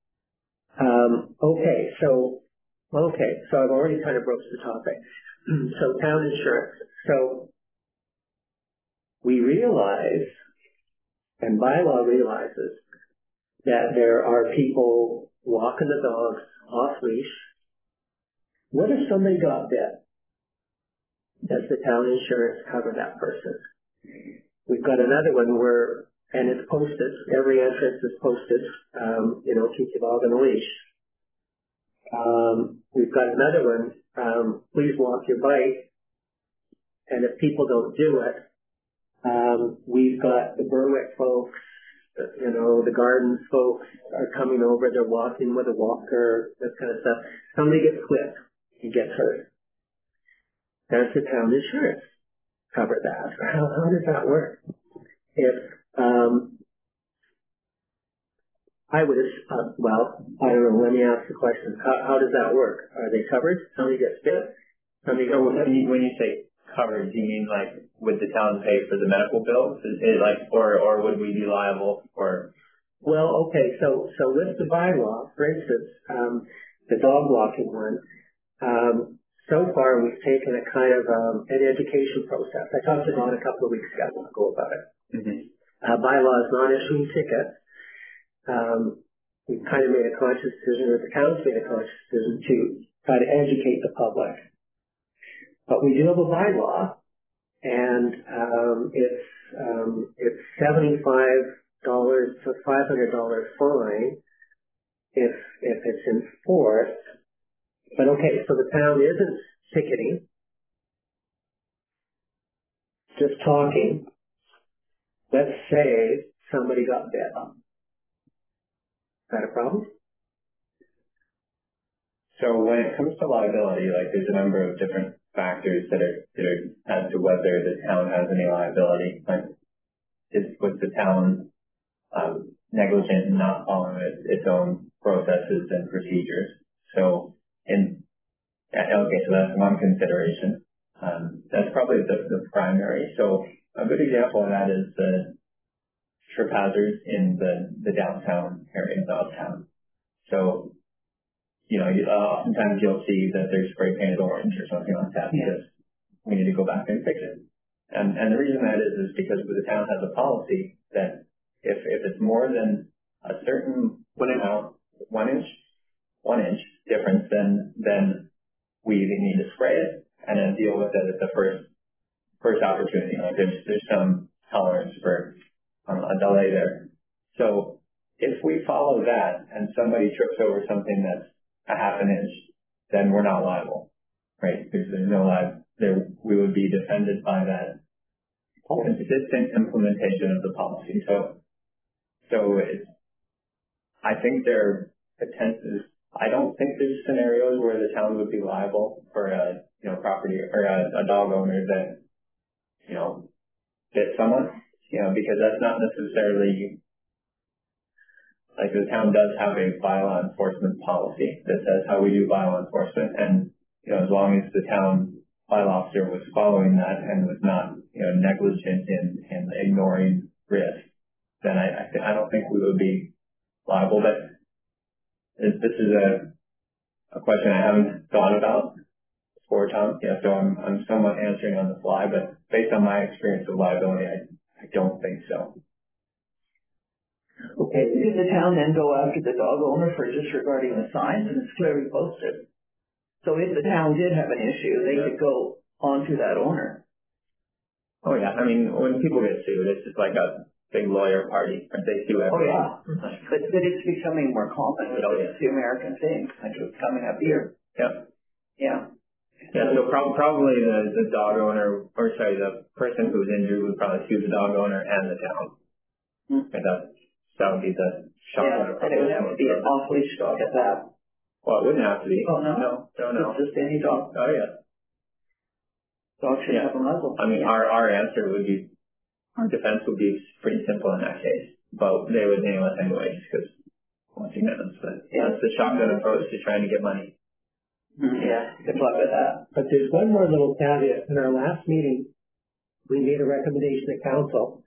So I've already kind of broached the topic. So town insurance. So we realize, and bylaw realizes, that there are people walking the dogs off leash. What if somebody got bit? Does the town insurance cover that person? We've got another one and it's posted, every entrance is posted, keep your dog on a leash. We've got another one, please walk your bike, and if people don't do it, we've got the Berwick folks, the Gardens folks are coming over, they're walking with a walker, that kind of stuff. Somebody gets clipped, he gets hurt. Does the town insurance cover that? How does that work? If, I don't know, let me ask the question. How does that work? Are they covered? Somebody gets bit? When you say covered, do you mean like would the town pay for the medical bills? Or would we be liable for? Well, okay, so with the bylaw, for instance, the dog walking one, so far we've taken a kind of an education process. I talked to Don a couple of weeks ago about it. Mm-hmm. Bylaw is not issuing tickets. We've kind of made a conscious decision, or the town's made a conscious decision to try to educate the public. But we do have a bylaw, and it's $75 to $500 fine if it's enforced. But okay, so the town isn't ticketing, just talking. Let's say somebody got bit. Is that a problem? So when it comes to liability, like there's a number of different factors that are as to whether the town has any liability. Like, was the town negligent in not following its own processes and procedures? So so that's one consideration. That's probably the primary. So a good example of that is the trip hazards in the downtown area of town. So, oftentimes you'll see that there's spray painted orange or something like that because we need to go back and fix it. And the reason that is because the town has a policy that if it's more than a certain one inch difference, then we either need to spray it and then deal with it at the first opportunity. Like there's some tolerance for a delay there. So if we follow that and somebody trips over something that's a half an inch, then we're not liable, right? Because there's no we would be defended by that consistent implementation of the policy. So I think I don't think there's scenarios where the town would be liable for a property or a dog owner that bit someone, because that's not necessarily like the town does have a bylaw enforcement policy that says how we do bylaw enforcement, and as long as the town bylaw officer was following that and was not negligent in ignoring risk, then I don't think we would be liable. But this is a question I haven't thought about before, Tom. Yeah, so I'm somewhat answering on the fly, but based on my experience with liability, I don't think so. Okay, did the town then go after the dog owner for disregarding the signs, and it's clearly posted? So if the town did have an issue, they could go onto that owner. Oh yeah, I mean, when people get sued, it's just like a big lawyer party, and they sue everyone. Oh yeah, but it's becoming more common. It's the American thing, like it's coming up here. Yeah. Yeah. Yeah, so probably the dog owner, the person who was injured would probably sue the dog owner and the town. And that would be the shock. Yeah, and it would have to be an off-leash dog at that. Well, it wouldn't have to be. Oh, no. No. It's just any dog. Oh, yeah. Dog should have a muzzle. I mean, our answer would be, our defense would be pretty simple in that case, but they would nail us anyways, because once again, that's the shotgun approach to trying to get money. Yeah, good luck with that. But there's one more little caveat. In our last meeting, we made a recommendation to council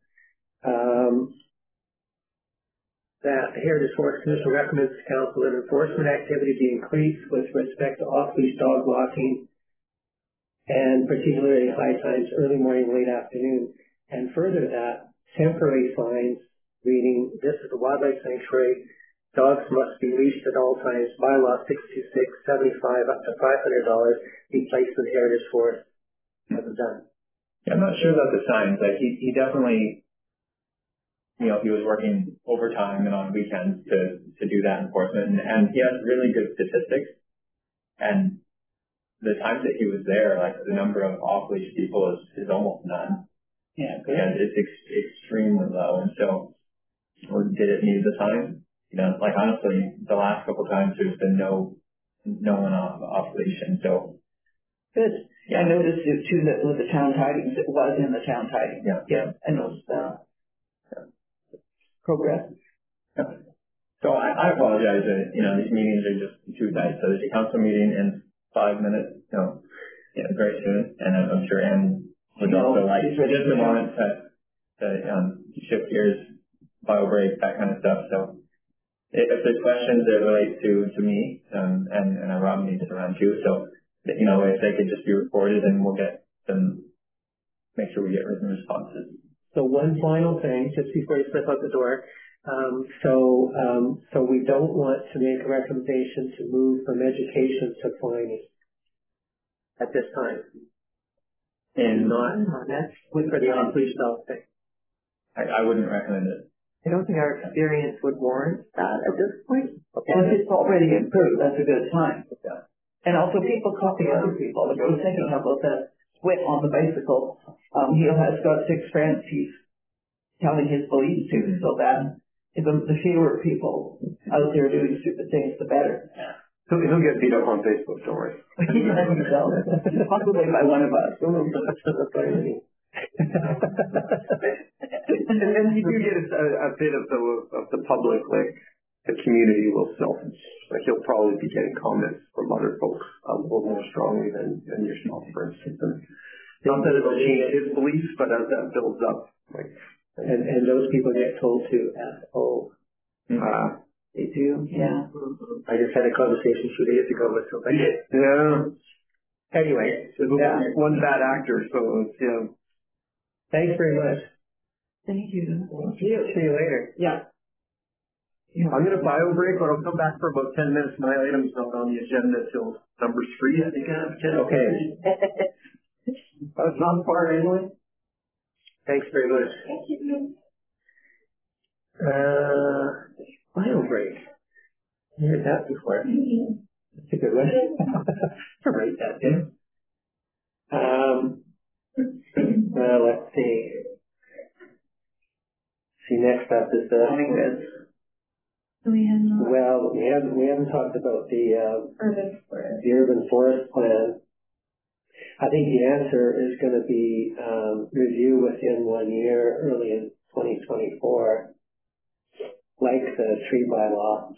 that the Heritage Forest Commission recommends to council that enforcement activity be increased with respect to off-leash dog walking, and particularly high times, early morning, late afternoon. And further to that, temporary signs reading, "This is a wildlife sanctuary. Dogs must be leashed at all times. Bylaw 62675 up to $500 be placed in Heritage Forest." Hasn't done. Yeah, I'm not sure about the signs. Like he definitely, he was working overtime and on weekends to do that enforcement, and he has really good statistics. And the times that he was there, like the number of off-leash people is almost none. Yeah, good. And it's extremely low. And so, did it need the sign? Like honestly, the last couple of times there's been no one off leash, and so. Good. Yeah, I noticed it too that with the town tidings, it was in the town tidings. Yeah. I noticed that. Progress. Yeah. So I apologize that, these meetings are just too tight. So there's a council meeting in 5 minutes, very soon. And I'm sure Ann would also like just a moment to shift gears, bio break, that kind of stuff. So if there's questions that relate to me, and Rob needs to run too. So, if they could just be recorded and we'll get them, make sure we get written responses. So one final thing, just before you step out the door. So we don't want to make a recommendation to move from education to fining at this time. And not, that's for the off-leash dog thing. I wouldn't recommend it. I don't think our experience would warrant that at this point. And if it's already improved, that's a good sign. And also people copy other people. Like I was thinking about the Whit on the bicycle. He has got 6 friends he's telling his beliefs to, so that the fewer people out there doing stupid things, the better. He'll get beat up on Facebook, don't worry. Possibly by one of us. And then you do get a bit of the public, like the community will like he'll probably be getting comments from other folks a little more strongly than yourself, for instance. And not that it'll change his beliefs, but as that builds up, like and those people get told to F-O. They do, yeah. I just had a conversation 2 days ago with somebody. Yeah. Anyway, one bad actor, so yeah. Thanks very much. Thank you. See you later. Yeah. I'm going to bio break, but I'll come back for about 10 minutes. My item's not on the agenda till number 3, I think. Okay. It's not far anyway. Thanks very much. Thank you. Bio break. I heard that before. That's a good one. I'll write that down. Let's see. Next up is well, we haven't talked about the urban forest plan. I think the answer is going to be review within 1 year, early in 2024, like the tree bylaw,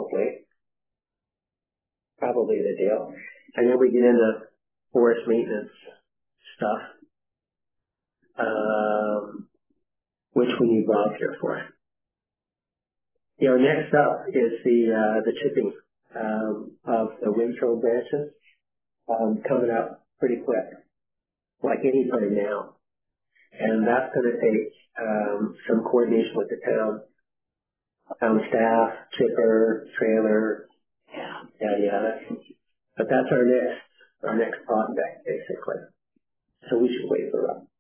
probably the deal. And then we get into forest maintenance stuff, which we need Bob here for. Next up is the chipping of the windrow branches coming up pretty quick, like any time now. And that's going to take some coordination with the town staff, chipper, trailer, yada. But that's our next project, basically. So we should wait for that.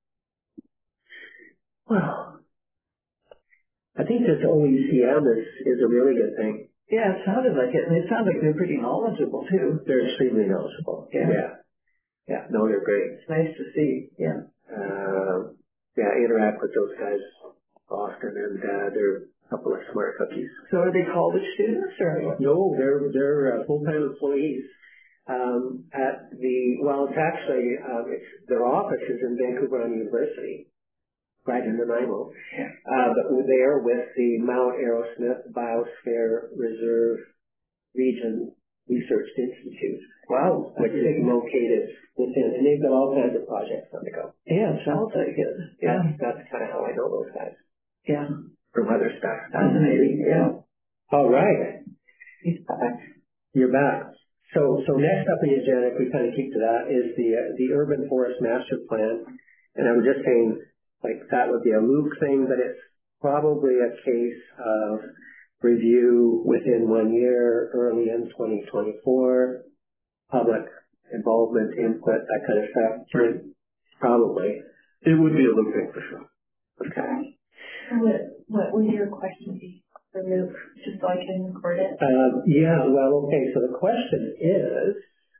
Well, I think this OECM is a really good thing. Yeah, it sounded like it. And it sounds like they're pretty knowledgeable, too. They're extremely knowledgeable. Yeah. No, they're great. It's nice to see. Yeah. Interact with those guys often, and they're a couple of smart cookies. So are they college students, or? No, they're full-time employees. It's actually, their office is in Vancouver University, right in Nanaimo. But they are with the Mount Arrowsmith Biosphere Reserve Region Research Institute. Wow. Which is located within, and they've got all kinds of projects on the go. Yeah, sounds like it. Yeah, that's kind of how I know those guys. Yeah. From other stuff. Fascinating, yeah. All right. He's back. You're back. So next up on the agenda, if we kind of keep to that, is the Urban Forest Master Plan. And I was just saying, like, that would be a Luke thing, but it's probably a case of review within 1 year, early in 2024, public involvement, input, that kind of stuff. Right. Probably. It would be a Luke thing for sure. Okay. What would your question be for Luke, just so I can record it? So the question is,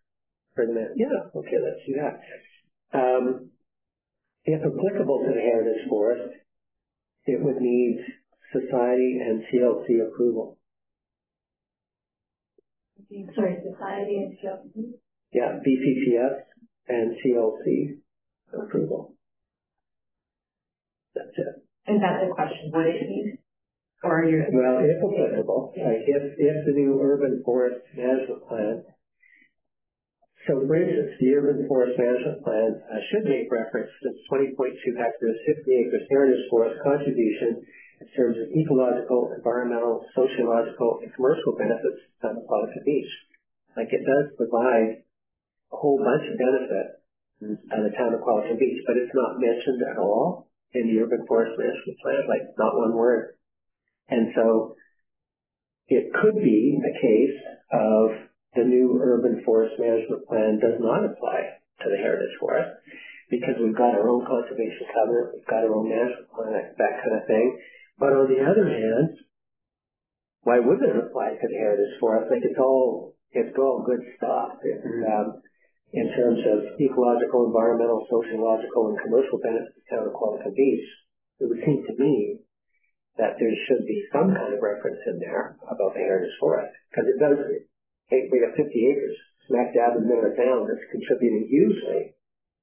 let's do that. If applicable to the Heritage Forest, it would need Society and CLC approval. Sorry, Society and CLC? Yeah, BCTS and CLC approval. That's it. Is that the question? Would it need? Or are you? Well, if applicable, like if the new urban forest management plan. So, for instance, the urban forest management plan should make reference to 20.2 hectares, 50 acres heritage forest contribution in terms of ecological, environmental, sociological, and commercial benefits on the Pelican Beach. Like it does provide a whole bunch of benefit on the town of Pelican Beach, but it's not mentioned at all in the urban forest management plan, like not one word. And so it could be a case of the new urban forest management plan does not apply to the heritage forest because we've got our own conservation covenant, we've got our own management plan, that kind of thing. But on the other hand, why wouldn't it apply to the heritage forest? Like it's all good stuff. In terms of ecological, environmental, sociological, and commercial benefits to Qualicum Beach, it would seem to me that there should be some kind of reference in there about the heritage forest, because it does. Hey, we got 50 acres smack dab in the middle of town that's contributing hugely.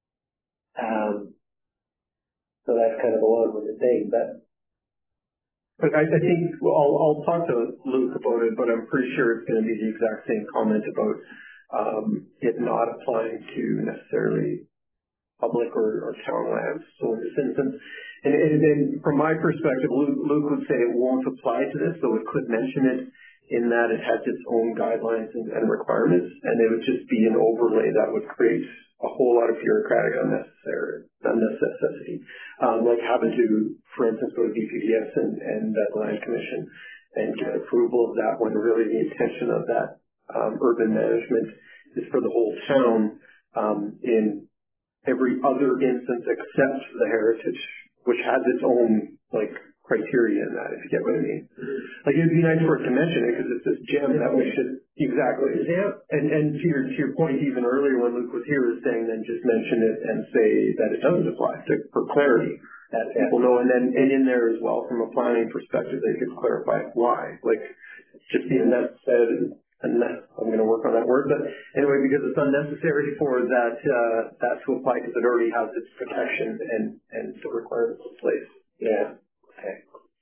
So that's kind of a long-winded thing, but I think I'll talk to Luke about it, but I'm pretty sure it's going to be the exact same comment about it not applying to necessarily public or town lands. So in this instance, and then from my perspective, Luke would say it won't apply to this, so it could mention it in that it has its own guidelines and requirements, and it would just be an overlay that would create a whole lot of bureaucratic unnecessity, like having to, for instance, go to BPDS and that land commission and get approval of that, when really the intention of that urban management is for the whole town in every other instance except the heritage, which has its own criteria in that, if you get what I mean. Like it'd be nice for it to mention it because it's this gem that we should exactly. Yeah. And to your point even earlier when Luke was here, is saying then just mention it and say that it doesn't apply for clarity. That people know, and in there as well from a planning perspective, they could clarify why. Like just being that said, and I'm going to work on that word, but anyway, because it's unnecessary for that to apply because it already has its protection and the requirements in place. Yeah. Okay.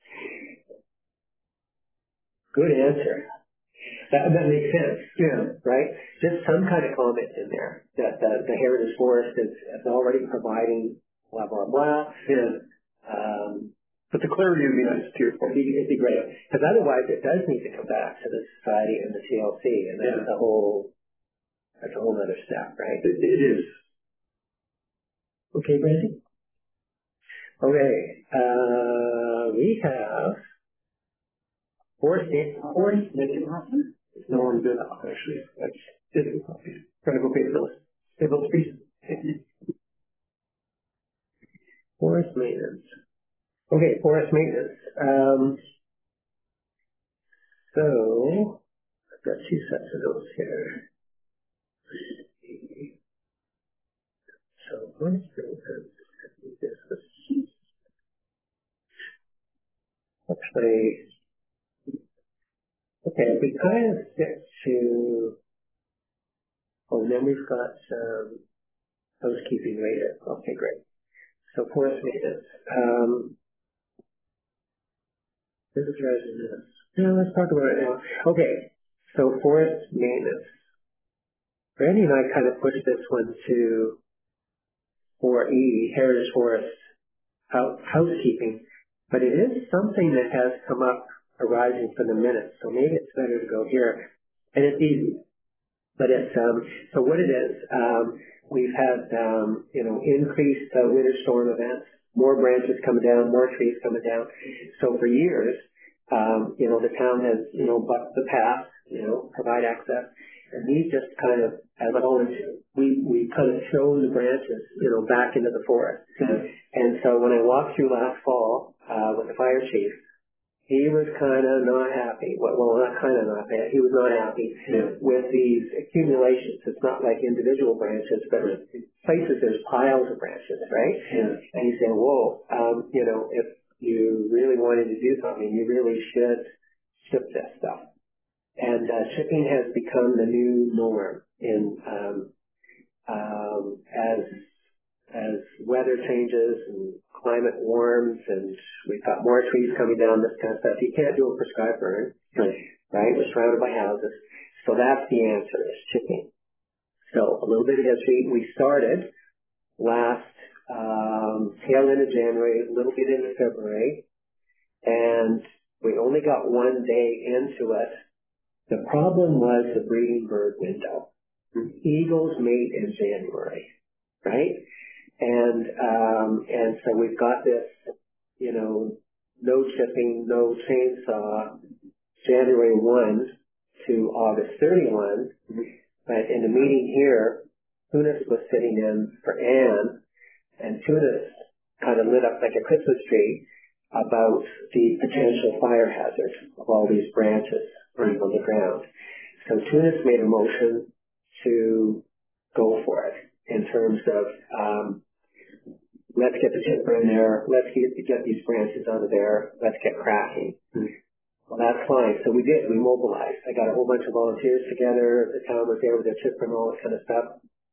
Good answer. That makes sense. Yeah. Right? Just some kind of comment in there that the heritage forest is already providing blah, blah, blah. Yeah. But the clarity would be nice to your point. It'd be great. Because otherwise it does need to come back to the society and the TLC, and that's a whole other step, right? It is. Okay, Brandy? Okay. We have forest. No one did that, actually. That's digital copies. Trying to go paperless. Paperless piece. Forest maintenance. Okay, forest maintenance. So I've got two sets of those here. So forest maintenance. Actually, okay, we kind of stick to, and then we've got housekeeping later. Okay, great. So forest maintenance. This is residence. Yeah, let's talk about it now. Okay, so forest maintenance. Brandy and I kind of pushed this one to 4E, Heritage Forest housekeeping, but it is something that has come up arising from the minutes, so maybe it's better to go here. And it's easy, but it's, so what it is, we've had, increased winter storm events, more branches coming down, more trees coming down. So for years, the town has, bucked the path, provide access. And we just kind of, as volunteers, we kind of chose the branches, back into the forest. And so when I walked through last fall with the fire chief, he was kind of not happy. Well, not kind of not happy. He was not happy with these accumulations. It's not like individual branches, but places there's piles of branches, right? And he's saying, whoa, if you really wanted to do something, you really should strip this stuff. And chipping has become the new norm in as weather changes and climate warms and we've got more trees coming down, this kind of stuff. You can't do a prescribed burn, right? We're surrounded by houses. So that's the answer, is chipping. So a little bit of history. We started last tail end of January, a little bit into February, and we only got one day into it. The problem was the breeding bird window. Eagles mate in January, right? And so we've got this, no chipping, no chainsaw, January 1 to August 31. But in the meeting here, Tunis was sitting in for Anne, and Tunis kind of lit up like a Christmas tree about the potential fire hazard of all these branches running on the ground. So Tunis made a motion to go for it in terms of let's get the timber in there, let's get these branches out of there, let's get cracking. Well, that's fine. So we did. We mobilized. I got a whole bunch of volunteers together. The town was there with their chipper and all that kind of stuff.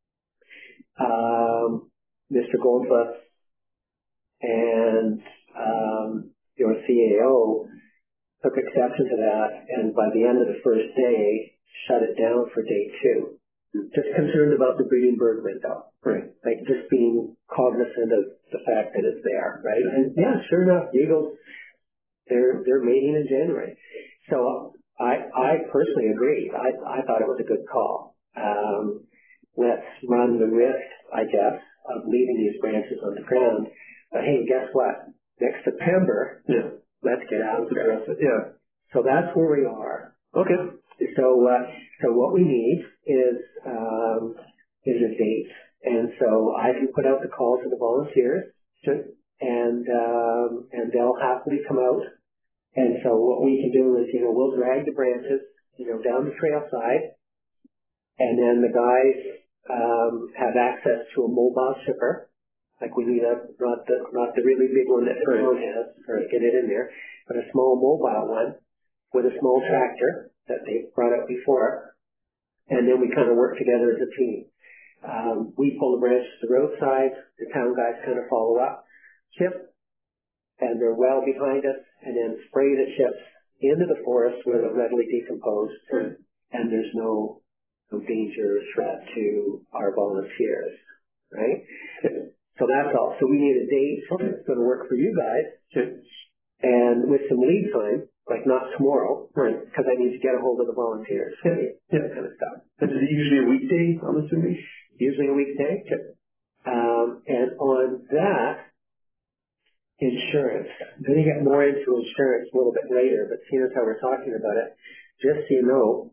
Mr. Goldfuss and your CAO took exception to that, and by the end of the first day, shut it down for day 2. Just concerned about the Breedenburg window. Right. Like just being cognizant of the fact that it's there, right? And yeah, sure enough, eagles, they're mating in January. So I personally agreed. I thought it was a good call. Let's run the risk, I guess, of leaving these branches on the ground. But hey, guess what? Next September, let's get out of there. Yeah. So that's where we are. Okay. So what we need is a date, and so I can put out the call to the volunteers, and they'll happily come out. And so what we can do is, we'll drag the branches, down the trail side, and then the guys have access to a mobile shipper. Like we need not the really big one that the town has, or get it in there, but a small mobile one with a small tractor that they brought up before, and then we kind of work together as a team. We pull the branches to the roadside, the town guys kind of follow up, chip, and they're well behind us, and then spray the chips into the forest where they're readily decomposed, and there's no danger or threat to our volunteers, right? So that's all. So we need a date that's going to work for you guys, and with some lead time, like not tomorrow, right? Because I need to get a hold of the volunteers, that kind of stuff. And is it usually a weekday, I'm assuming? Usually a weekday. And on that, insurance. I'm going to get more into insurance a little bit later, but seeing as how we're talking about it, just so you know,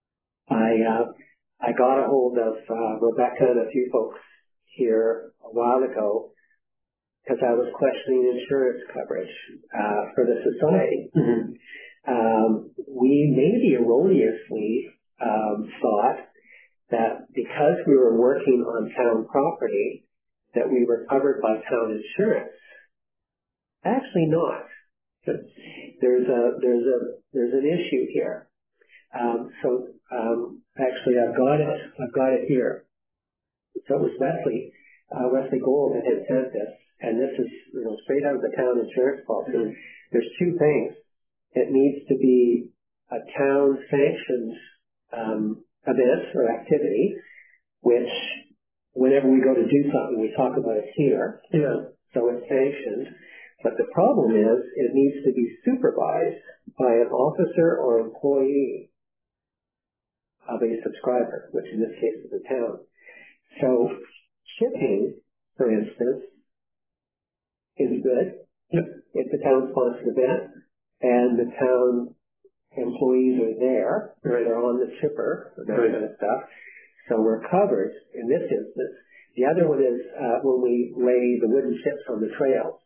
I got a hold of Rebecca and a few folks here a while ago because I was questioning insurance coverage for the society. We maybe erroneously thought that because we were working on town property that we were covered by town insurance. Actually not. There's an issue here. Actually I've got it here. So it was Wesley Gold that had sent this, and this is straight out of the town insurance policy. There's 2 things. It needs to be a town sanctioned event or activity, which whenever we go to do something, we talk about it here. Yeah. So it's sanctioned. But the problem is it needs to be supervised by an officer or employee of a subscriber, which in this case is the town. So shipping, for instance, is good. It's a town-sponsored event, and the town employees are there. They're on the chipper, that kind of stuff. So we're covered in this instance. The other one is when we lay the wooden chips on the trails.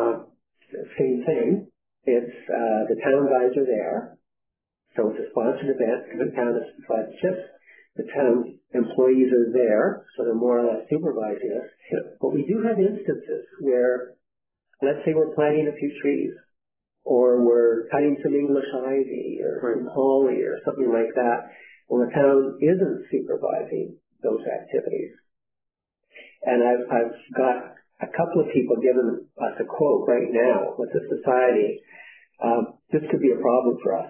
Same thing. It's the town guys are there, so it's a sponsored event. The town has supplied chips. The town employees are there, so they're more or less supervising us. But we do have instances where, let's say, we're planting a few trees, or we're cutting some English ivy or some holly or something like that. Well, the town isn't supervising those activities, and I've got a couple of people giving us a quote right now with the society. This could be a problem for us.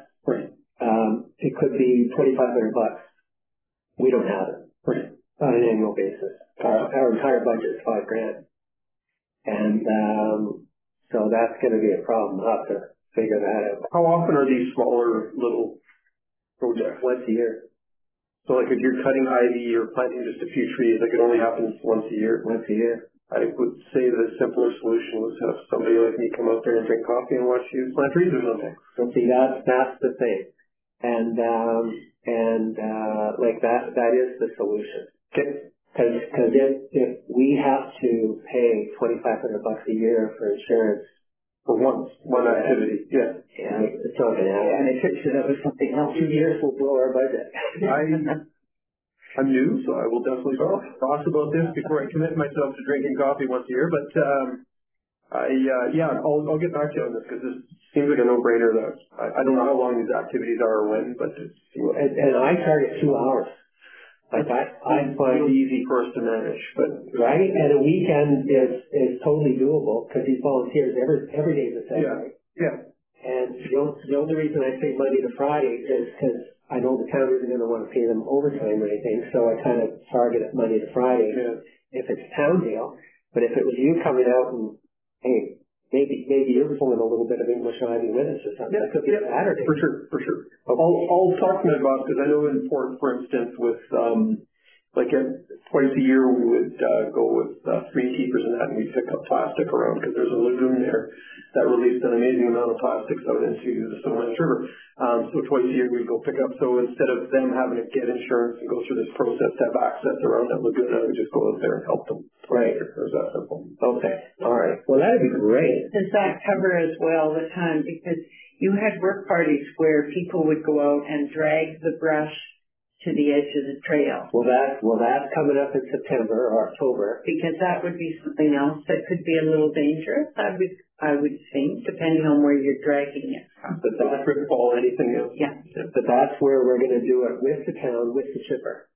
It could be $2,500. We don't have it on an annual basis. Our entire budget is $5,000, and so that's going to be a problem. We'll have to figure that out. How often are these smaller little projects? Once a year. So like if you're cutting ivy or planting just a few trees, like it only happens once a year? Once a year. I would say the simpler solution was have somebody like me come out there and drink coffee and watch you plant trees or something. So see, that's the thing. And like that is the solution. Because if we have to pay $2,500 a year for insurance for one activity. Yeah. Yeah, it's not gonna happen. And if it's another something else, 2 years will blow our budget. I'm new, so I will definitely talk about this before I commit myself to drinking coffee once a year. But I'll get back to you on this because this seems like a no-brainer. That I don't know how long these activities are or when, but and I target 2 hours. Like I find it easy for us to manage, but right, and a weekend is totally doable because these volunteers every day is a Saturday. Yeah. And the only reason I say Monday to Friday is because I know the town isn't going to want to pay them overtime or anything, so I kind of target it Monday to Friday if it's a town deal. But if it was you coming out and, hey, maybe you're pulling a little bit of English Ivy with us or something. That could be Saturday. For sure. I'll talk to my boss because I know in Port, for instance, with twice a year we would go with Three Keepers and that, and we pick up plastic around because there's a lagoon there that released an amazing amount of plastics out into the Stonehenge River. So twice a year we'd go pick up. So instead of them having to get insurance and go through this process to have access around that lagoon, I would just go out there and help them. Right. There's that simple. Okay. All right. Well, that'd be great. Does that cover as well the time? Because you had work parties where people would go out and drag the brush to the edge of the trail. Well, that's coming up in September or October. Because that would be something else that could be a little dangerous, I would think, depending on where you're dragging it from. But that could fall anything else. Yeah. But that's where we're going to do it with the town, with the chipper.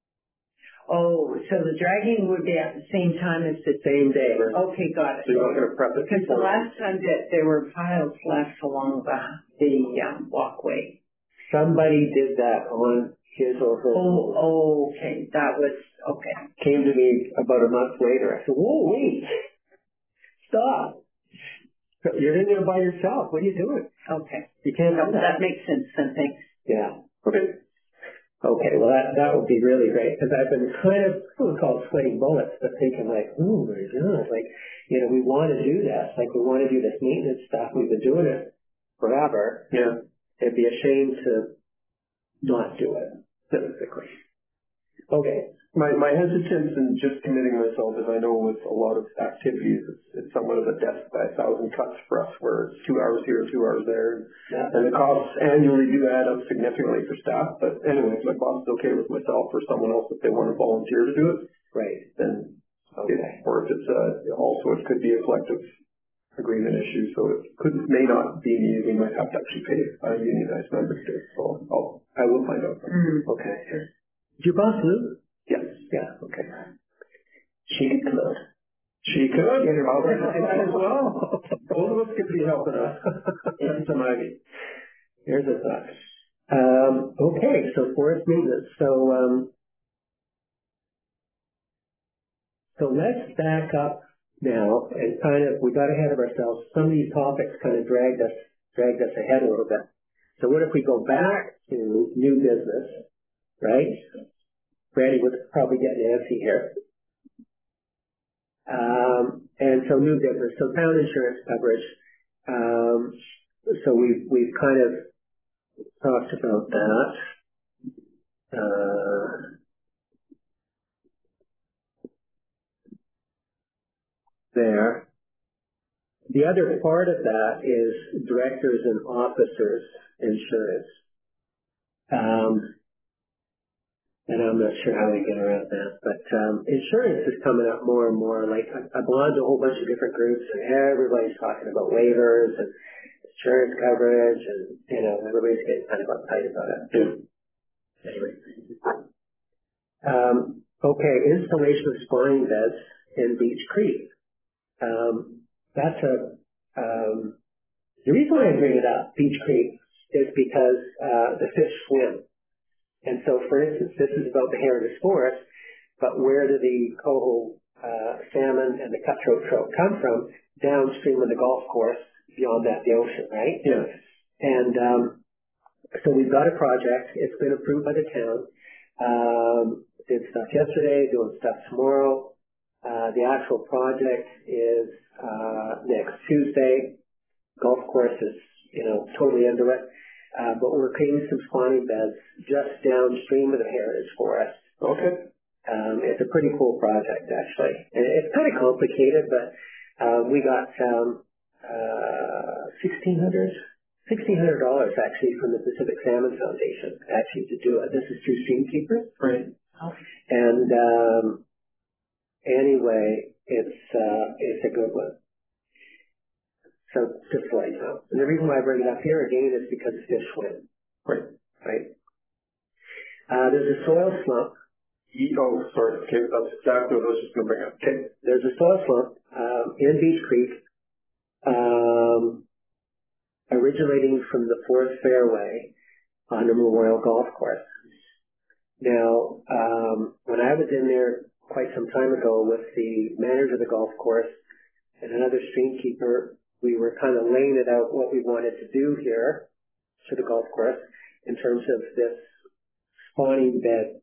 Oh, so the dragging would be at the same time as the same day. Okay, got it. So you're not going to prep it. Because the last time that there were piles left along the walkway. Somebody did that on his or her. Oh, okay. That was, okay. Came to me about a month later. I said, whoa, wait. Stop. You're in there by yourself. What are you doing? Okay. You can't do that. That makes sense then. Thanks. Yeah. Okay, well that would be really great because I've been kind of, I wouldn't call it sweating bullets, but thinking like, oh my God, like, we want to do this. Like we want to do this maintenance stuff. We've been doing it forever. Yeah. It'd be a shame to not do it, physically. Okay. My hesitance in just committing myself is I know with a lot of activities, it's somewhat of a death by 1,000 cuts for us, where it's 2 hours here, 2 hours there. Yeah. And the costs annually do add up significantly for staff. But anyway, if my boss is okay with myself or someone else, if they want to volunteer to do it, right, then okay. Or if it's also it could be a collective agreement issue, so it may not be me. We might have to actually pay a unionized member to do it. So I will find out. Okay. Did your boss lose? Yes. Yeah, okay. She could come out. She could. I'll say that as well. Both of us could be helping us. And some Ivy. Here's a thought. Okay, so forest maintenance. So let's back up now and we got ahead of ourselves. Some of these topics kind of dragged us ahead a little bit. So what if we go back to new business, right? Brandy would probably get Nancy here. And so new business, so town insurance coverage. So we've kind of talked about that. There. The other part of that is directors and officers insurance. And I'm not sure how we get around that, but insurance is coming up more and more. Like I belong to a whole bunch of different groups, and everybody's talking about waivers and insurance coverage, and everybody's getting kind of uptight about it. Anyway, okay, installation of spawning beds in Beach Creek. That's the reason why I bring it up, Beach Creek, is because the fish swim. And so, for instance, this is about the Heritage Forest, but where do the coho salmon and the cutthroat trout come from? Downstream of the golf course, beyond that, the ocean, right? Yeah. And so we've got a project. It's been approved by the town. Did stuff yesterday, doing stuff tomorrow. The actual project is next Tuesday. Golf course is, totally into it. But we're creating some spawning beds just downstream of the Heritage Forest. Okay. It's a pretty cool project, actually. And it's kind of complicated, but we got $1,600 actually from the Pacific Salmon Foundation actually to do it. This is through Streamkeeper. Right. And anyway, it's a good one. So just to let you know. And the reason why I bring it up here again is because fish swim. Right. Right. There's a soil slump. Sorry. Okay, that's exactly what I was just going to bring up. Okay. There's a soil slump in Beach Creek, originating from the Forest Fairway on the Memorial Golf Course. Now, when I was in there quite some time ago with the manager of the golf course and another streamkeeper, we were kind of laying it out what we wanted to do here to the golf course in terms of this spawning bed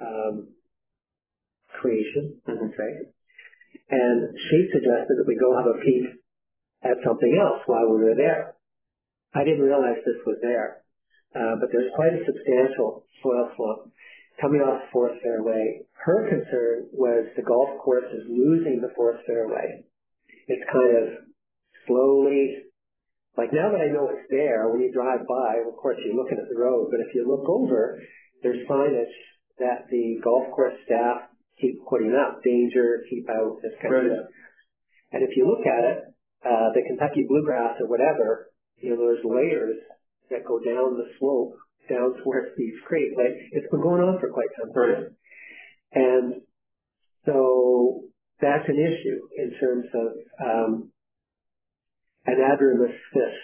creation, right? And she suggested that we go have a peek at something else while we were there. I didn't realize this was there, but there's quite a substantial soil slump coming off the Forest Fairway. Her concern was the golf course is losing the Forest Fairway. It's kind of slowly, like now that I know it's there, when you drive by, of course you're looking at the road, but if you look over, there's signage that the golf course staff keep putting up, danger, keep out, this kind of stuff. And if you look at it, the Kentucky bluegrass or whatever, there's layers that go down the slope, down towards Beach Creek. Like, it's been going on for quite some time. And so that's an issue in terms of anadromous fish.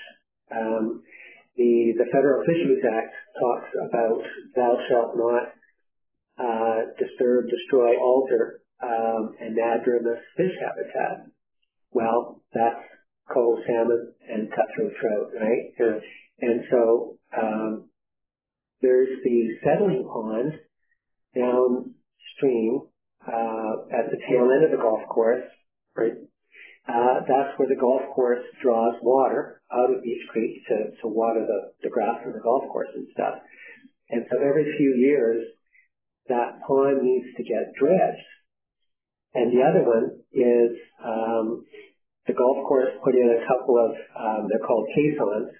The Federal Fisheries Act talks about thou shalt not disturb, destroy, alter anadromous fish habitat. Well, that's coho salmon and cutthroat trout, right? Yes. And so there's the settling pond downstream at the tail end of the golf course, right? That's where the golf course draws water out of Beach Creek to water the grass in the golf course and stuff. And so every few years, that pond needs to get dredged. And the other one is the golf course put in a couple of, they're called caissons,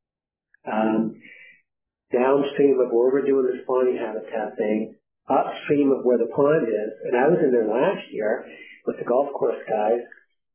downstream of where we're doing the spawning habitat thing, upstream of where the pond is. And I was in there last year with the golf course guys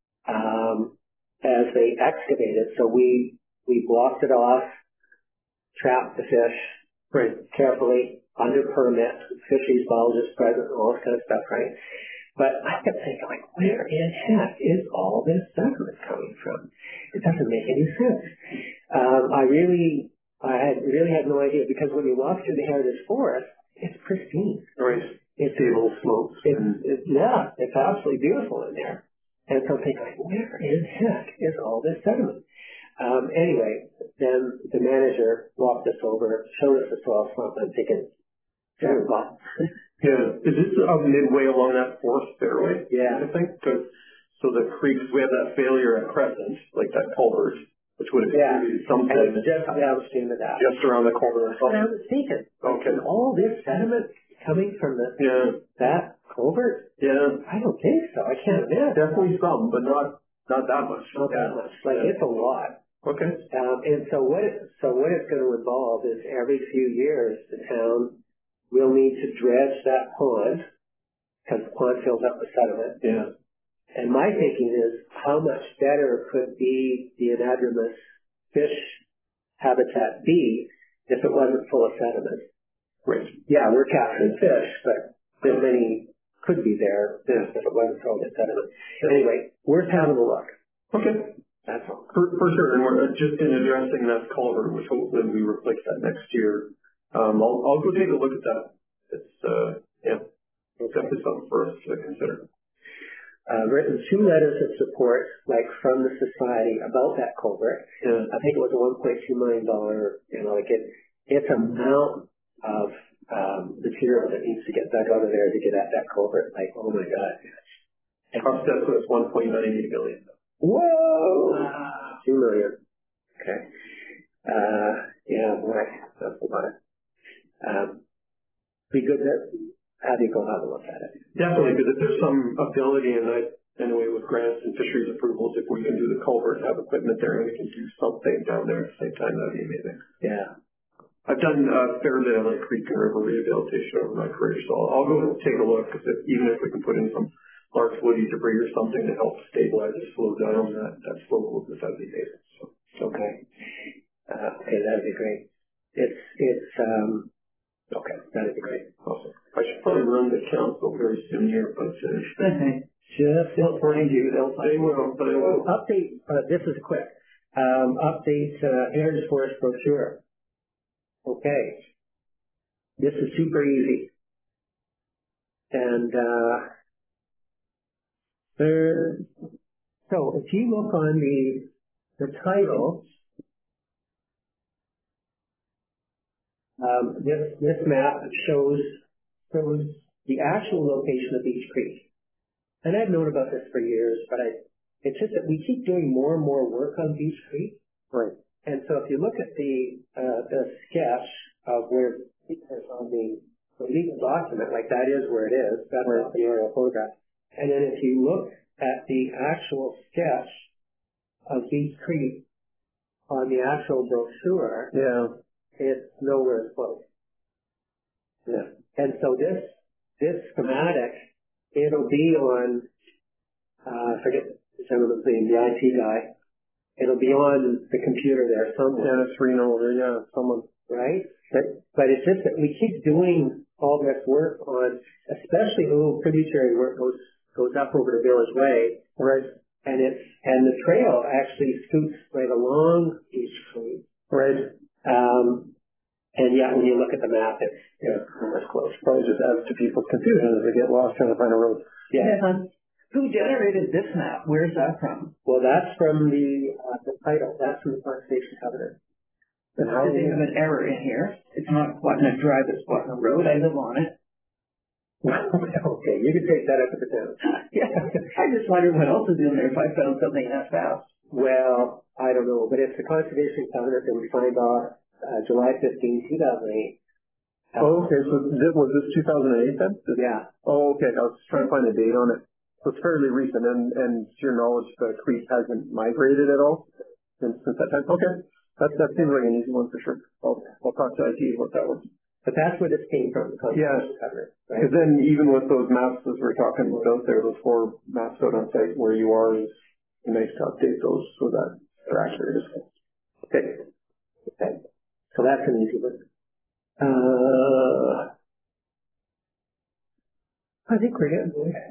as they excavated. So we blocked it off, trapped the fish carefully, under permit, fisheries biologist present, all this kind of stuff, right? But I kept thinking, like, where in heck is all this sediment coming from? It doesn't make any sense. I really had no idea, because when you walk through the Heritage Forest, it's pristine. Right. It's stable slopes. It's absolutely beautiful in there. And so I'm thinking, like, where in heck is all this sediment? Anyway, then the manager walked us over, showed us the soil slump, and I'm thinking, wow. Yeah. Is this midway along that Forest Fairway? Yeah. I think. So the creeks, we have that failure at Crescent, like that culvert, which would have contributed something. And it's just downstream of that. Just around the corner. That's what I was thinking. Okay. And all this sediment coming from that culvert? Yeah. I don't think so. I can't imagine. Definitely some, but not that much. Not that much. Like, it's a lot. Okay. And so what it's going to involve is every few years the town will need to dredge that pond because the pond fills up with sediment. Yeah. And my thinking is, how much better could the anadromous fish habitat be if it wasn't full of sediment? Right. Yeah, we're capturing fish, but as many could be there if it wasn't full of sediment. Anyway, worth having a look. Okay. That's all. For sure. And we're just in addressing that culvert, which hopefully we replace that next year. I'll go take a look at that. It's definitely something for us to consider. Written 2 letters of support, like from the society, about that culvert. Yeah. I think it was a $1.2 million. It's a mountain of material that needs to get dug out of there to get at that culvert. Like, oh my God! Cost estimate is $1.98 million. Whoa! 2 million. Okay. Yeah, boy, that's a lot. Be good to have you go have a look at it. Definitely, because if there's some ability, and I know we would grants and fisheries approvals, if we can do the culvert and have equipment there and we can do something down there at the same time, that'd be amazing. Yeah. I've done a fair bit of like creek and river rehabilitation over my career, so I'll go and take a look, because even if we can put in some large woody debris or something to help stabilize or slow down that slow movement, that'd be amazing. So. Okay. Okay, that'd be great. Okay, that'd be great. Awesome. I should probably run the council very soon here, but they'll find you. They will. Update. This is quick. Update. Heritage Forest brochure. Okay. This is super easy. And so if you look on the title. This map shows the actual location of Beach Creek. And I've known about this for years, but it's just that we keep doing more and more work on Beach Creek. Right. And so if you look at the sketch of where it is on the legal document, like that is where it is, that's right. The aerial photograph. And then if you look at the actual sketch of Beach Creek on the actual brochure, it's nowhere close. Yeah. And so this schematic, it'll be on, I forget the gentleman's name, the IT guy. It'll be on the computer there somewhere. Dennis Reno, someone. Right? But it's just that we keep doing all this work on, especially the little tributary where it goes up over the Village Way. Right. And the trail actually scoots right along Beach Creek. Right. And yet, when you look at the map, it's almost close. Probably just adds to people's confusion as they get lost trying to find a road. Yeah. Who generated this map? Where's that from? Well, that's from the title. That's from the Conservation Covenant. And how they have an error in here. It's not Whatnut Drive, it's Whatnut Road. I live on it. Okay, you can take that up at the town. Yeah, I just wondered what else is in there if I found something that fast. Well, I don't know, but it's the Conservation Covenant that we signed off July 15, 2008. Oh, okay. So was this 2008 then? Yeah. Oh, okay. I was trying to find a date on it. So it's fairly recent, and to your knowledge, the creek hasn't migrated at all since that time. Okay. That seems like an easy one for sure. I'll talk to IT about that one. But that's where this came from, the Conservation Covenant. Right? Because then even with those maps, as we're talking about out there, those 4 maps out on site where you are, it's nice to update those so that they're accurate. Okay. So that's an easy one. I think we're getting there.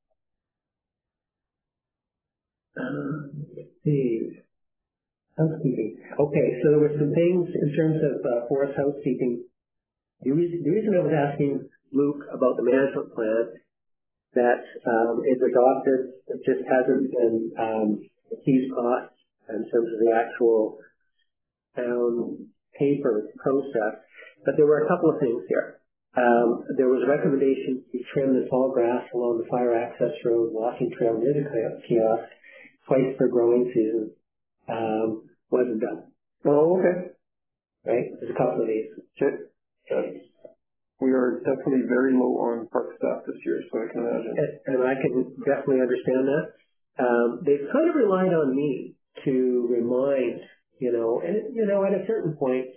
Let's see. Housekeeping. Okay, so there were some things in terms of forest housekeeping. The reason I was asking Luke about the management plan that is adopted, it just hasn't been seized costs in terms of the actual town paper process. But there were a couple of things here. There was a recommendation to trim the tall grass along the fire access road, walking trail near the kiosk twice per growing season. Wasn't done. Oh, okay. Right? There's a couple of these. Sure. We are definitely very low on park staff this year, so I can imagine. And I can definitely understand that. They've kind of relied on me to remind, at a certain point.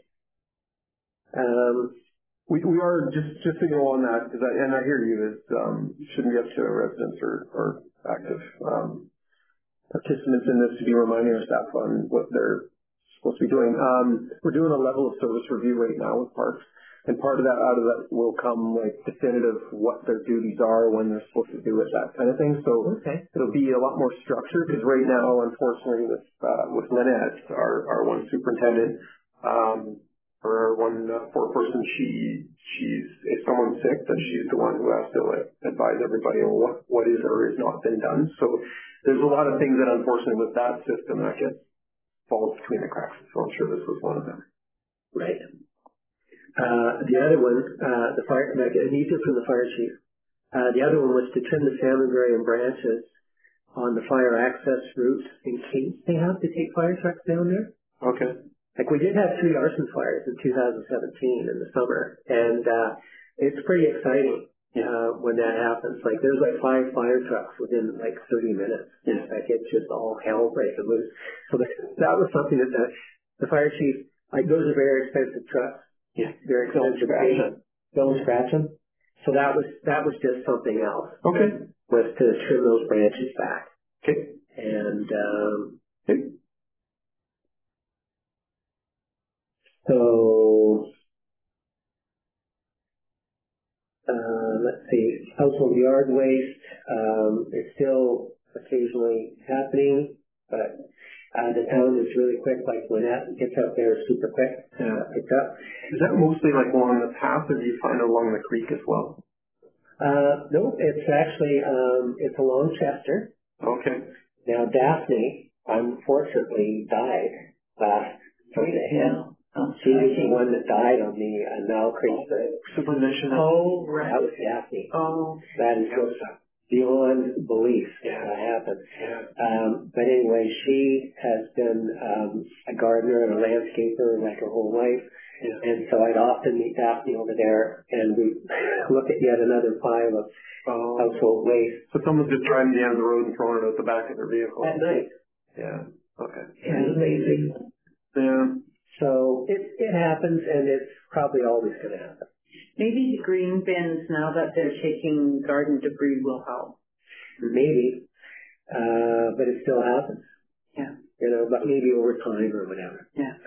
We are just so you know on that, because I hear you, shouldn't be up to residents or active participants in this to be reminding our staff on what they're supposed to be doing. We're doing a level of service review right now with parks, and out of that will come like definitive what their duties are, when they're supposed to do it, that kind of thing. So It'll be a lot more structured, because right now, unfortunately, with Lynette, our one superintendent, or our one foreperson, she's if someone's sick, then she's the one who has to advise everybody on what is or is not been done. So there's a lot of things that unfortunately with that system that gets falls between the cracks. So I'm sure this was one of them. Right. The other one, the fire, these are from the fire chief. The other one was to trim the salmonberry and branches on the fire access route in case they have to take fire trucks down there. Okay. Like we did have 3 arson fires in 2017 in the summer, and it's pretty exciting when that happens. Like there's like 5 fire trucks within like 30 minutes. Like it's just all hell breaking loose. So that was something that the fire chief, like those are very expensive trucks. Yeah. Very expensive. Don't scratch them. So that was just something else. Okay. Was to trim those branches back. Okay. And so let's see, household yard waste is still occasionally happening, but the town is really quick. Like when that gets out there, super quick. Picked up. Is that mostly like along the path, or do you find along the creek as well? No, it's actually it's along Chester. Okay. Now Daphne, unfortunately, died last Sunday. Yeah. She was the one that died on the Nile Creek. Supervision. Oh, right. That was Daphne. Oh. That is just beyond belief that happened. But anyway, she has been a gardener and a landscaper like her whole life. Yeah. And so I'd often meet Daphne over there, and we look at yet another pile of household waste. So someone's just driving down the road and throwing it out the back of their vehicle. At night. Yeah. Okay. Yeah, lazy. Yeah. So it happens, and it's probably always going to happen. Maybe the green bins, now that they're taking garden debris, will help. Maybe. But it still happens. Yeah. You know, but maybe over time or whatever. Yeah.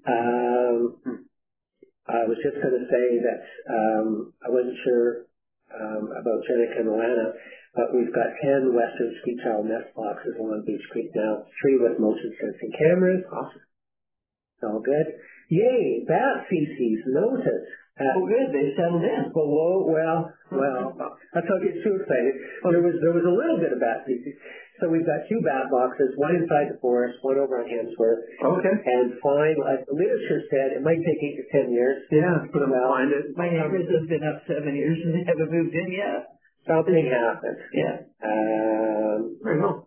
I was just going to say that I wasn't sure about Jenica and Alana, but we've got 10 Western ski child nest boxes along Beach Creek now, 3 with motion sensing cameras. Awesome. It's all good. Yay, bat feces noted. Good, they settled in. Well, let's not get too excited. There was a little bit of bat feces. So we've got 2 bat boxes, one inside the forest, one over on Hemsworth. Okay. And fine, like the literature said, it might take 8 to 10 years. Yeah, for them to find it. My neighbors have been up 7 years and they haven't moved in yet. Something happened. Yeah. Very well.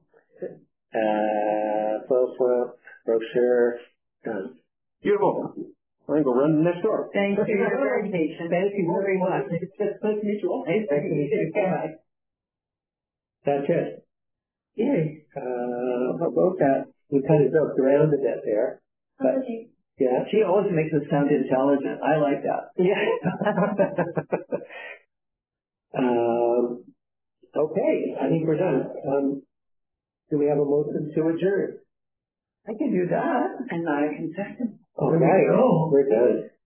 Swamp, brochure, done. Beautiful. I'm going to go run next door. Thank you for your very patient. Thank you very much. It's just nice to meet you all. Nice to meet you. Bye. That's it. Yay. How about that? We kind of jumped around a bit there. But, yeah. She always makes us sound intelligent. I like that. Yeah. Okay, I think we're done. Do we have a motion to adjourn? I can do that. And I can second. All right. We're done.